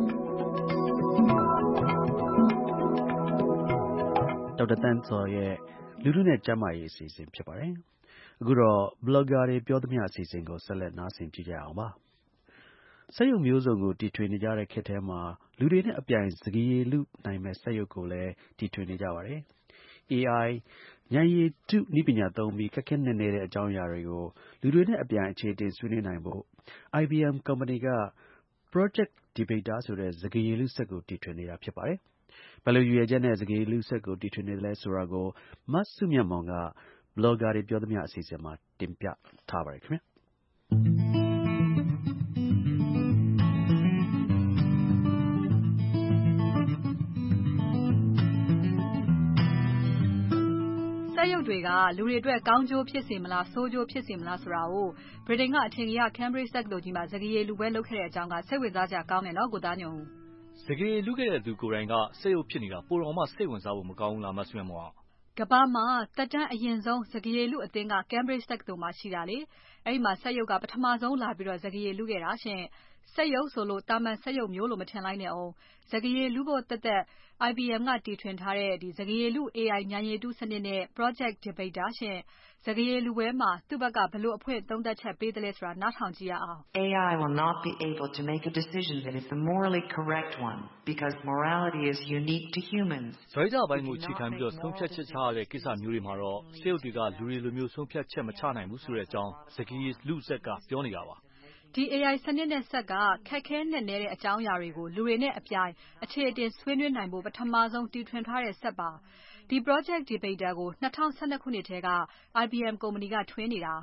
ဒေါက်တာတန်းစောရဲ့လူထုနဲ့ကျန်းမာရေးအစီအစဉ်ဖြစ်ပါတယ်အခုတော့ blogger တွေပြောသမျှအစီအစဉ်ကိုဆက်လက်နားဆင်ကြည့်ကြအောင်ပါစက်ရုပ်မျိုးစုံကိုတီထွင်နေကြတဲ့ခေတ်ထဲမှာလူတွေနဲ့အပြိုင်စကားရည်လုနိုင်မဲ့စက်ရုပ်ကိုလည်းတီထွင်နေကြပါတယ်။ AI ဉာဏ်ရည်တုနည်းပညာသုံးပြီးခက်ခဲနက်နဲတဲ့အကြောင်းအရာတွေကိုလူတွေနဲ့အပြိုင်အခြေအတင်ဆွေးနွေးနိုင်ဖို့ IBM ကုမ္ပဏီက Project Debater ဆိုတဲ့စကားရည်လုစက်ကိုတီထွင်နေတာဖြစ်ပါတယ်။ ဘယ်လိုရည်ရွယ်ချက်နဲ့စကားရည်လုစက်ကိုတီထွင်နေသလဲဆိုတာကိုမစုမြတ်မွန်က ဘလော့ဂါတွေပြောသမျှအစီအစဉ်မှာတင်ပြထားပါတယ်ခင်ဗျာစက်ရုပ်တွေကလူတွေအတွက်ကောင်းကျိုးဖြစ်စေမလားဆိုးကျိုးဖြစ်စေမလားဆိုတာကိုဗြိတိန်ကအထင်ကြီး Cambridge တက္ကသိုလ်ကြီးမှာစကားရည်လူပွဲလုပ်ခဲ့တဲ့အကြောင်းကစိတ်ဝင်စားစရာကောင်းတယ်နော်ကိုသားညွန့်ဦးစကားရည်လုခဲ့တဲ့သူကိုယ်တိုင်ကစက်ရုပ်ဖြစ်နေတာပိုတော်မှစိတ်ဝင်စားဖို့မကောင်းဘူးလားမဆွေးမောကဘာမှာတက်တန်းအရင်ဆုံးစကားရည်လူအသင်းက Cambridge တက္ကသိုလ်မှာရှိတာလေအဲ့ဒီမှာစက်ရုပ်ကပထမဆုံးလာပြီးတော့စကားရည်လူခဲ့တာရှင်စက်ရုပ်ဆိုလို့တာမန်စက်ရုပ်မျိုးလို့မထင်လိုက်နဲ့အောင်စကားရည်လူဖို့တက် IBM ကတီထွင်ထားတဲ့ဒီစကားရည်လူ AI ဉာဏ်ရည်တုစနစ်နဲ့ Project Debater ရှင်စကားရည်လူပွဲမှာသူ့ဘက်ကဘလို့အဖွင့်သုံးသပ်ချက်ပေးသလဲဆိုတာနားထောင်ကြည့်ရအောင် AI will not be able to make a decision that is the morally correct one because morality is unique to humans ဇိုင်းတာပိုင်းကိုအခြေခံပြီးတော့ဆုံးဖြတ်ချက်ချရတဲ့ကိစ္စမျိုးတွေမှာတော့စက်ရုပ်တွေကလူတွေလိုမျိုးဆုံးဖြတ်ချက်မချနိုင်ဘူးဆိုတဲ့အကြောင်းစကားရည်လူစက်ကပြောနေတာပါဒီ AI စနစ်နဲ့ဆက်ကခက်ခဲနက်နဲတဲ့အကြောင်းအရာတွေကိုလူတွေနဲ့အပြိုင်အခြေအတင်ဆွေးနွေးနိုင်ဖို့ပထမဆုံးတီထွင်ထားတဲ့ဆက်ပါဒီ Project Debater ကို2012ခုနှစ်ထဲက IBM ကုမ္ပဏီကထွင်နေတာ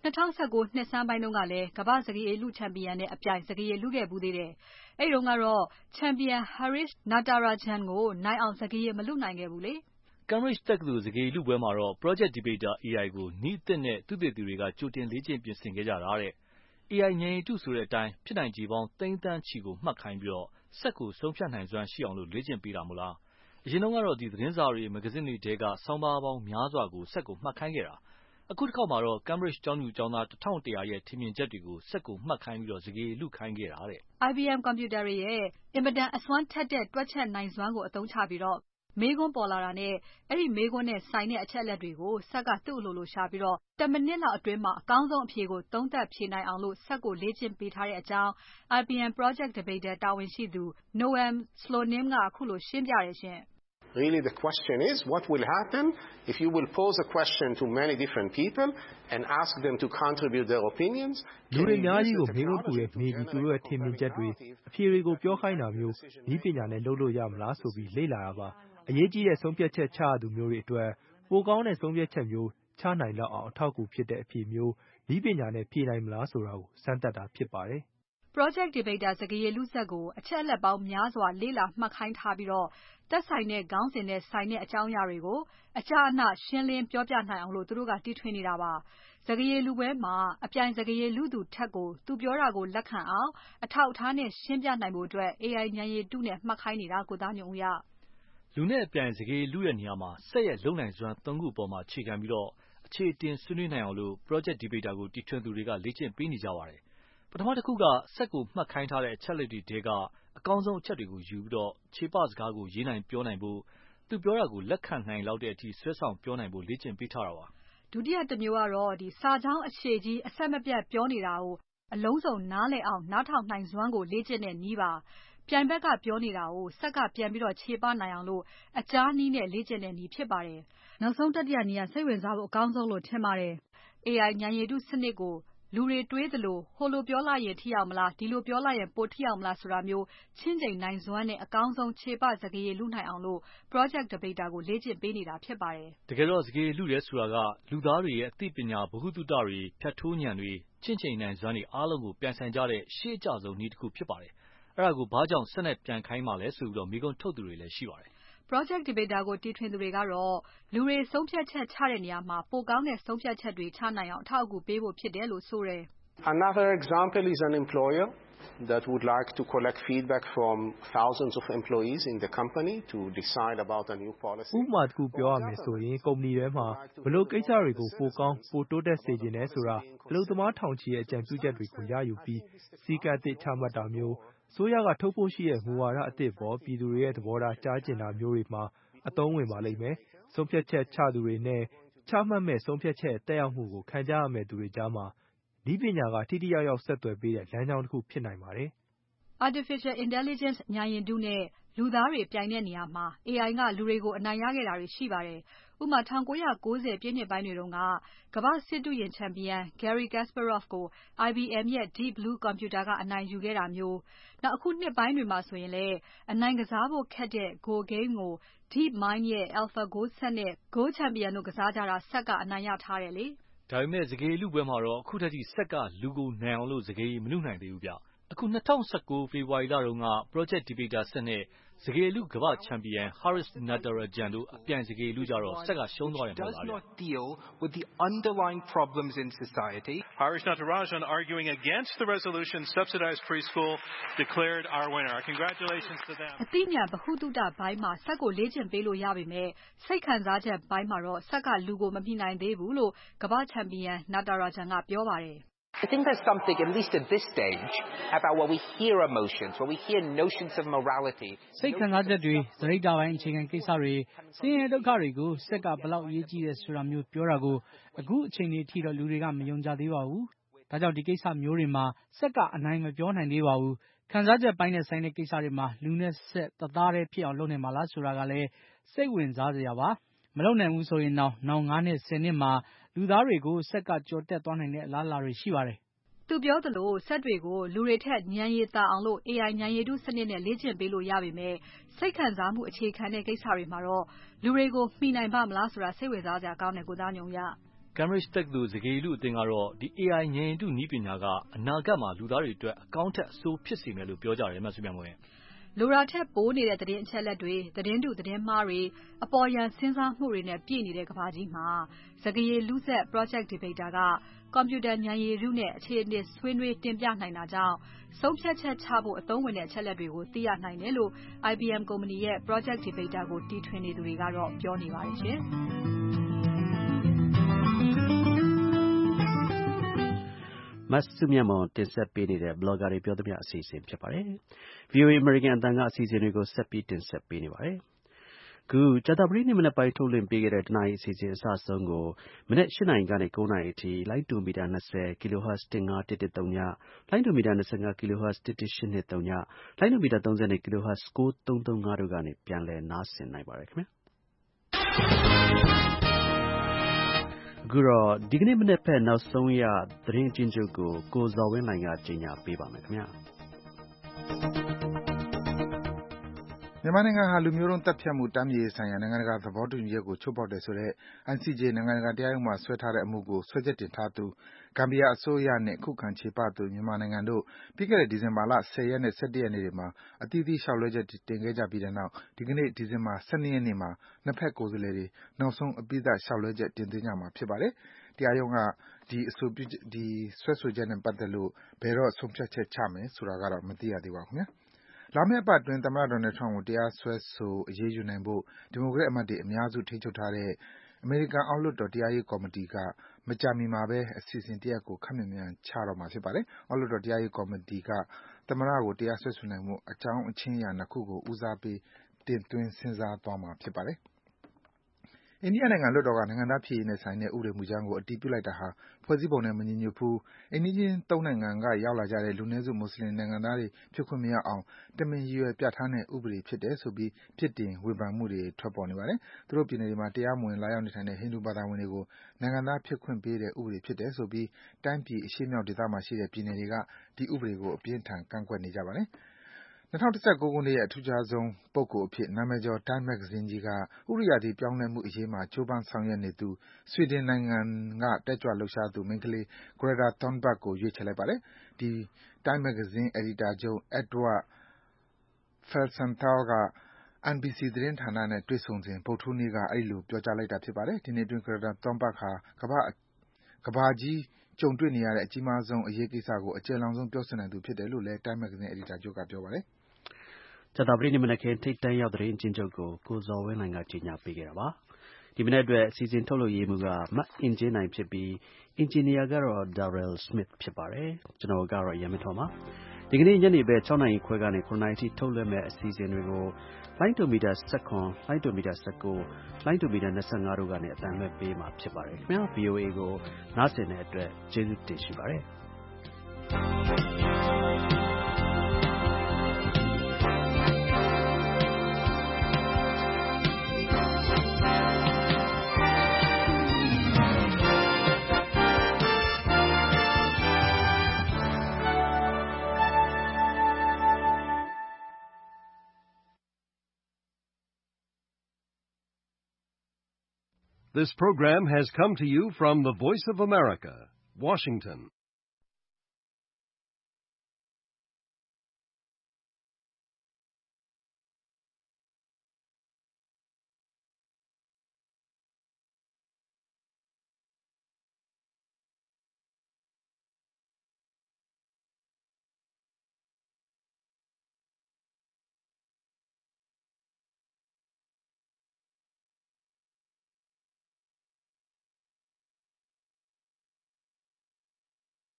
2019နှစ်ဆန်းပိုင်းတုန်းကလည်းကမ္ဘာ့စကားရည်လုချန်ပီယံနဲ့အပြိုင်စကားရည်လုခဲ့ဘူးသေးတယ်အဲ့တုန်းကတော့ချန်ပီယံ Harish Natarajan ကိုနိုင်အောင်စကားရည်မလုနိုင်ခဲ့ဘူးလေ Cambridge တက္ကသိုလ်စကားရည်လုပွဲမှာတော့ Project Debater AI ကိုနည်းအသစ်နဲ့သုတေသီတွေကကြိုတင်လေ့ကျင့်ပြင်ဆင်ခဲ့ကြတာတဲ့AI ဉာဏ်ရည်တုဆိုတဲ့အတိုင်းဖြစ်နိုင်ခြေပေါင်းသိန်းသန်းချီကိုမှတ်ခိုင်းပြီးတော့စက်ကိုဆုံးဖြတ်နိုင်စွမ်းရှိအောင်လေ့ကျင့်ပေးတာမို့လားအရင်ကတော့သတင်းစာတွေမဂ္ဂဇင်းတွေထဲကဆောင်းပါးပေါင်းများစွာကိုစက်ကိုမှတ်ခိုင်းခဲ့တာအခုတစ်ခေါက်မှာတော့ Cambridge ကျောင်းသူကျောင်းသား1100ရဲ့ထင်မြင်ချက်တွေကိုစက်ကိုမှတ်ခိုင်းပြီးတော့စကားရည်လုခိုင်းခဲ့တာတဲ့ IBM ကွန်ပျူတာတွေရဲ့အင်မတန်အစွမ်းထက်တဲ့တွက်ချက်နိုင်စွမ်းကိုအသုံးချပြီးတော့မေးခွန်းပေါ်လာတာနဲ့အဲ့ဒီမေးခွန်းနဲ့ဆိုင်တဲ့အချက်အလက်တွေကိုစက်ကသူ့အလိုလိုရှာပြီးတော့10မိနစ်လောက်အတွင်းမှာအကောင်းဆုံးအဖြေကိုသုံးသပ်ဖြေနိုင်အောင်လို့စက်ကိုလေ့ကျင့်ပေးထားတဲ့အကြောင်း IBM Project Debater တာဝန်ရှိသူ Noam Slonim ကအခုလိုရှင်းပြတယ်ရှင် Really the question is what will happen if you will pose a question to many different people and ask them to contribute their opinions လူတွေအများကြီးကိုမေးခွန်းထုတ်တဲ့မေးပြီးသူတို့ရဲ့ထင်မြင်ချက်တွေအဖြေတွေကိုပြောခိုင်းတာမျိုးဤပညာနဲ့လုပ်လို့ရမလားဆိုပြီးလေ့လာတာပါအရေးကြီးတဲ့ဆုံးဖြတ်ချက်ချရသူမျိုးတွေအတွက်ပိုကောင်းတဲ့ဆုံးဖြတ်ချက်မျိုးချနိုင်လောက်အောင်အထောက်အကူဖြစ်တဲ့အဖြေမျိုးဤပညာနဲ့ဖြေနိုင်မလားဆိုတာကိုစမ်းသပ်တာဖြစ်ပါတယ် Project Debater စကားရည်လုစက်ကိုအချက်အလက်ပေါင်းများစွာလေ့လာမှတ်ခိုင်းထားပြီးတော့သက်ဆိုင်တဲ့ခေါင်းစဉ်နဲ့ဆိုင်တဲ့အကြောင်းအရာတွေကိုအကြအနရှင်းလင်းပြောပြနိုင်အောင်လို့သူတို့ကတီထွင်နေတာပါစကားရည်လုပွဲမှာအပြိုင်စကားရည်လုသူထက်ကိုသူပြောတာကိုလက်ခံအောင်အထောက်အထားနဲ့ရှင်းပြနိုင်ဖို့အတွက် AI ဉာဏ်ရည်တုနဲ့မှတ်ခိုင်းနေတာကိုသားညွန့်ဦးရလူနဲ့အပြိုင်စကားရည်လုတဲ့နေရာမှာစက်ရဲ့လုံနိုင်စွမ်း၃ခုအပေါ်မှာအခြေခံပြီးတော့အခြေအတင်ဆွေးနွေးနိုင်အောင်လို့ Project Debater ကိုတီထွင်သူတွေကလေ့ကျင့်ပေးနေကြပါတယ်ပထမတစ်ခုကစက်ကိုမှတ်ခိုင်းထားတဲ့အချက်လက်တွေထဲကအကောင်းဆုံးအချက်တွေကိုယူပြီးတော့ခြေပစကားကိုရေးနိုင်ပြောနိုင်ဖို့သူပြောတာကိုလက်ခံနိုင်လောက်တဲ့အထိဆွဲဆောင်ပြောနိုင်ဖို့လေ့ကျင့်ပေးထားတာပါဒုတိယတစ်မျိုးကတော့စာကြောင်းအရှည်ကြီးအဆက်မပြတ်ပြောနေတာကိုအလုံးစုံနားလည်အောင်နားထောင်နိုင်စွမ်းကိုလေ့ကျင့်တဲ့နည်းပါပြိုင်ဘက်ကပြောနေတာကိုစက်ကပြန်ပြီးတော့ခြေပနိုင်အောင်လို့အကြားနည်းနဲ့လေ့ကျင့်တဲ့နည်းဖြစ်ပါတယ်နောက်ဆုံးတတိယနည်းကစိတ်ဝင်စားဖို့အကောင်းဆုံးလို့ထင်ပါတယ် AI ဉာဏ်ရည်တုစနစ်ကိုလူတွေတွေးသလိုဟိုလိုပြောလိုက်ရင်ထိရောက်မလားဒီလိုပြောလိုက်ရင်ပိုထိရောက်မလားဆိုတာမျိုးချင့်ချိန်နိုင်စွမ်းနဲ့အကောင်းဆုံးခြေပစကားရည်လုနိုင်အောင်လို့ Project Debater ကိုလေ့ကျင့်ပေးနေတာဖြစ်ပါတယ်တကယ်တော့စကားရည်လုတယ်ဆိုတာကလူသားတွေရဲ့အသိပညာဗဟုသုတတွေဖြတ်ထိုးဉာဏ်တွေချင့်ချိန်နိုင်စွမ်းတွေအားလုံးကိုပြိုင်ဆိုင်ကြတဲ့ရှေ့အကျဆုံးနည်းတစ်ခုဖြစ်ပါတယ်အဲ့ဒါကိုဘာကြောင့်စက်နဲ့ပြန်ခိုင်းမှလဲဆိုပြီးတော့မိကုန်းထုတ်သူတွေလည်းရှိပါတယ် Project Debater ကိုတီထွင်သူတွေကတော့လူတွေဆုံးဖြတ်ချက်ချတဲ့နေရာမှာပိုကောင်းတဲ့ဆုံးဖြတ်ချက်တွေချနိုင်အောင်အထောက်အကူပေးဖို့ဖြစ်တယ်လို့ဆိုတယ် Another example is an employer that would like to collect feedback from thousands of employees in the company to decide about a new policy. ဥပမာတစ်ခုပြောရမယ်ဆိုရင်ကုမ္ပဏီထဲမှာဘယ်လိုကိစ္စတွေကိုပိုကောင်းပိုတိုးတက်စေချင်တယ်ဆိုတာအလုပ်သမားထောင်ချီရဲ့အကြံပြုချက်တွေကိုရယူပြီးစီကံအသစ်ချမှတ်တာမျိုးဆိုရကထုတ်ဖို့ရှိတဲ့မူဝါဒအသစ်ပေါ်ပြည်သူတွေရဲ့သဘောထားကြားကျင်တာမျိုးတွေမှာအသုံးဝင်ပါလိမ့်မယ်ဆုံးဖြတ်ချက်ချသူတွေနဲ့ချမှတ်မဲ့ဆုံးဖြတ်ချက်တက်ရောက်မှုကိုခံကြရမယ့်သူတွေကြားမှာနနည်းပညာကထိထိရောက်ရောက်ဆက်သွယ်ပေးတဲ့လမ်းကြောင်းတစ်ခုဖြစ်နိုင်ပါတယ်။ Artificial Intelligence ဉာဏ်ရည်တုနဲ့လူသားတွေပြိုင်တဲ့နေရာမှာ AI ကလူတွေကိုအနိုင်ရခဲ့တာတွေရှိပါတယ်။ ဥပမာ 1990 ပြည့်နှစ်ပိုင်းတွေတုန်းက ကမ္ဘာ့စစ်တုရင်ချန်ပီယံ Garry Kasparov ကို IBM ရဲ့ Deep Blue Computer ကအနိုင်ယူခဲ့တာမျိုး။ အခုနှစ်ပိုင်းတွေမှာဆိုရင်လည်း အနိုင်ကစားဖို့ခက်တဲ့ Go game ကို DeepMind ရဲ့ AlphaGo စက်နဲ့ Go ချန်ပီယံတို့ကစားကြတာ စက်ကအနိုင်ရထားတယ်လေ။ဒါပေမဲ့စကားရည်လုပွဲမှာတော့အခုထက်ထိစက်ကလူကိုနိုင်အောင်လို့စကားရည်မလုနိုင်သေးဘူးဗျ။ အခု2019 ဖေဖော်ဝါရီလတုန်းက Project Debater စက်နဲ့စကားရည်လုကမ္ဘာ့ချန်ပီယံ Haris Natarajan တို့အပြိုင်စကားရည်လုကြတော့စက်ကရှုံးသွားတယ်မဟုတ်လားဗျ။ Haris Natarajan, arguing against the resolution subsidized preschool, declared our winner. Congratulations to them. အသိဉာဏ်ဗဟုသုတပိုင်းမှာစက်ကိုလေ့ကျင့်ပေးလို့ရပေမဲ့စိတ်ခံစားချက်ပိုင်းမှာတော့စက်ကလူကိုမမီနိုင်သေးဘူးလို့ကမ္ဘာ့ချန်ပီယံ Natarajan ကပြောပါတယ်။ I think there's something, at least at this stage, about when we hear emotions, when we hear notions of morality. စိတ်ခံစားချက်တွေစရိတ်တာပိုင်းအခြေခံကိစ္စတွေဆင်းရဲဒုက္ခတွေကိုစက်ကဘလောက်အရေးကြီးတယ်ဆိုတာမျိုးပြောတာကိုအခုအချိန်လေးထိတော့လူတွေကမယုံကြသေးပါဘူး။ဒါကြောင့်ဒီကိစ္စမျိုးတွေမှာစက်ကအနိုင်မပြောနိုင်သေးပါဘူး။ခံစားချက်ပိုင်းနဲ့ဆိုင်တဲ့ကိစ္စတွေမှာလူနဲ့စက်တသားတည်းဖြစ်အောင်လုပ်နိုင်မှာလားဆိုတာကလည်းစိတ်ဝင်စားစရာပါ။မလုပ်နိုင်ဘူးဆိုရင်နောက်9နှစ်10နှစ်မှာလူသားတွေကိုစက်ကကြော်တက်သွားနိုင်တဲ့အလားအလာတွေရှိပါတယ်။သူပြောသလိုစက်တွေကိုလူတွေထက်ဉာဏ်ရည်သာအောင်လို့ AI ဉာဏ်ရည်တုစနစ်နဲ့လေ့ကျင့်ပေးလို့ရပေမဲ့စိတ်ခံစားမှုအခြေခံတဲ့ကိစ္စတွေမှာတော့လူတွေကိုမှီနိုင်ပါ့မလားဆိုတာစိတ်ဝင်စားစရာကောင်းတယ်ကိုသားညုံရ။ Cambridge တက္ကသိုလ်စကားရည်လုအသင်းကတော့ဒီ AI ဉာဏ်ရည်တုနည်းပညာကအနာဂတ်မှာလူသားတွေအတွက်အကောင်းထက်အဆိုးဖြစ်စေမယ်လို့ပြောကြတယ်မဆုမြတ်မွန်။လိုတာထက်ပိုနေတဲ့သတင်းအချက်အလက်တွေသတင်းတုသတင်းမှားတွေအပေါ်ယံစဉ်းစားမှုတွေနဲ့ပြည့်နေတဲ့ကမ္ဘာကြီးမှာစကားရည်လုစက် Project Debater ကကွန်ပျူတာဉာဏ်ရည်တုနဲ့အခြေအနေဆွေးနွေးတင်ပြနိုင်တာကြောင့်ဆုံးဖြတ်ချက်ချဖို့အသုံးဝင်တဲ့အချက်အလက်တွေကိုသိရနိုင်တယ်လို့ IBM ကုမ္ပဏီရဲ့ Project Debater ကိုတီထွင်နေသူတွေကတော့ပြောနေပါတယ်ရှင်။မဆုမြတ်မွန်တင်ဆက်ပေးနေတဲ့ Blogger တွေပြောသမျှအစီအစဉ်ဖြစ်ပါတယ်။ VOA American အသံကအစီအစဉ်တွေကိုဆက်ပြီးတင်ဆက်ပေးနေပါတယ်။ အခုကြာသပတေးနေ့မနက်ပိုင်းထုတ်လွှင့်ပေးခဲ့တဲ့တနာရီအစီအစဉ်အစအဆုံးကိုမနက်8 နာရီကနေ9 နာရီအထိလိုင်းတူမီတာ20 kHz 15110 လိုင်းတူမီတာ25 kHz 11820 လိုင်းတူမီတာ30 kHz 9335တို့ကနေပြန်လည်နားဆင်နိုင်ပါတယ်ခင်ဗျာ။အခုတော့ဒီကနေ့မနက်ဖက်နောက်ဆုံးရသတင်းအကျဉ်းချုပ်ကိုကိုဇော်ဝင်းလှိုင်ကကြေညာပေးပါမယ်ခင်ဗျာ။မြန်မာနိုင်ငံဟာလူမျိုးတုံးသတ်ဖြတ်မှုတားမြစ်ရေးဆိုင်ရာနိုင်ငံတကာသဘောတူညီချက်ကိုချိုးဖောက်တယ်ဆိုတဲ့ ICJ နိုင်ငံတကာတရားရုံးမှာစွဲထားတဲ့အမှုကိုစွဲချက်တင်ထားသူဂမ်ဘီယာအစိုးရနဲ့ခုခံချေပသူမြန်မာနိုင်ငံတို့ပြီးခဲ့တဲ့ဒီဇင်ဘာလ10ရက်နဲ့11ရက်နေ့တွေမှာအသီးသီးလျှောက်လွှဲချက်တင်ခဲ့ကြပြီးတဲ့နောက်ဒီကနေ့ဒီဇင်ဘာ12ရက်နေ့မှာနှစ်ဖက်ကိုယ်စားလှယ်တွေနောက်ဆုံးအပြီးသတ်လျှောက်လွှဲချက်တင်သွင်းကြမှာဖြစ်ပါတယ်။တရားရုံးကဒီစွဲဆိုချက်နဲ့ပတ်သက်လို့ဘယ်တော့ဆုံးဖြတ်ချက်ချမယ်ဆိုတာကတော့မသိရသေးပါဘူးခင်ဗျာ။လာမယ့်အပတ်အတွင်းသမ္မတ Donald Trump ကိုတရားစွဲဆိုအရေးယူနိုင်ဖို့ဒီမိုကရက်အမတ်တွေအများစုထိန်းချုပ်ထားတဲ့အမေရိကန်အောက်လွှတ်တော်တရားရေးကော်မတီကမကြာမီမှာပဲအစီအစဉ်တရပ်ကိုခပ်မြန်မြန်ချတော့မှာဖြစ်ပါတယ်။အောက်လွှတ်တော်တရားရေးကော်မတီကသမ္မတကိုတရားစွဲဆိုနိုင်ဖို့အကြောင်းအချင်းအရာနှစ်ခုကိုဦးစားပေးတင်သွင်းစဉ်းစားသွားမှာဖြစ်ပါတယ်။အိန္ဒိယနိုင်ငံလွှတ်တော်ကနိုင်ငံသားဖြစ်ရေးနဲ့ဆိုင်တဲ့ဥပဒေမူကြမ်းကိုအတည်ပြုလိုက်တာဟာဖွဲ့စည်းပုံနဲ့မညီညွတ်ဘူး။အိမ်နီးချင်း၃နိုင်ငံကရောက်လာကြတဲ့လူနည်းစုမွတ်ဆလင်နိုင်ငံသားတွေဖြစ်ခွင့်မရအောင်တမင်ရည်ရွယ်ပြဌာန်းတဲ့ဥပဒေဖြစ်တယ်ဆိုပြီးပြစ်တင်ဝေဖန်မှုတွေထွက်ပေါ်နေပါတယ်။သူတို့ပြည်နယ်တွေမှာတရားမဝင်လာရောက်နေထိုင်တဲ့ဟိန္ဒူဘာသာဝင်တွေကိုနိုင်ငံသားဖြစ်ခွင့်ပေးတဲ့ဥပဒေဖြစ်တယ်ဆိုပြီးတိုင်းပြည်အရှေ့မြောက်ဒေသမှာရှိတဲ့ပြည်နယ်တွေကဒီဥပဒေကိုအပြင်းထန်ကန့်ကွက်နေကြပါတယ်။2019ခုနှစ်ရဲ့အထူးခြားဆုံးပုဂ္ဂိုလ်အဖြစ်နာမည်ကျော် Time မဂ္ဂဇင်းကြီးကဥတုရာသီပြောင်းလဲမှုအရေးမှာကြိုးပမ်းဆောင်ရွက်နေသူဆွီဒင်နိုင်ငံကတက်ကြွလှုပ်ရှားသူမိန်းကလေး Greta Thunberg ကိုရွေးချယ်လိုက်ပါတယ်။ ဒီ Time မဂ္ဂဇင်းအယ်ဒီတာချုပ် Edward Felsenthal က NBC သတင်းဌာနနဲ့တွေ့ဆုံစဉ်ဗုဒ္ဓဟူးနေ့ကအဲဒီလိုပြောကြားလိုက်တာဖြစ်ပါတယ်။ဒီနှစ်အတွင်း Greta Thunberg ဟာကမ္ဘာကြီးကြုံတွေ့နေရတဲ့အကြီးမားဆုံးအရေးကိစ္စကိုအကျယ်လောင်ဆုံးပြောဆိုနိုင်သူဖြစ်တယ်လို့လည်း Time မဂ္ဂဇင်းအယ်ဒီတာချုပ်ကပြောပါတယ်။ကြာသပတေးနေ့မနက်ခင်းထိပ်တန်းရောက်သတင်းအကျဉ်းချုပ်ကိုကိုဇော်ဝင်းလှိုင်ကကြေညာပေးခဲ့တာပါ။ဒီမနက်အတွက်အစီအစဉ်ထုတ်လုပ်ရေးမှူးကမအင်ကြင်းနိုင်ဖြစ်ပြီးအင်ဂျင်နီယာကတော့ Daryl Smith ဖြစ်ပါတယ်။ကျွန်တော်ကတော့ရန်မင်းထွန်းပါ။ဒီကနေ့ညနေပဲ6နာရီခွဲကနေ9နာရီထိထုတ်လွှင့်မဲ့အစီအစဉ်တွေကိုလိုင်းဒိုမီတာ19လိုင်းဒိုမီတာ19လိုင်းဒိုမီတာ25တို့ကနေအသံလွှင့်ပေးမှာဖြစ်ပါတယ်ခင်ဗျာ VOA ကိုနားဆင်တဲ့အတွက်ကျေးဇူးတင်ရှိပါတယ် This program has come to you from the Voice of America, Washington.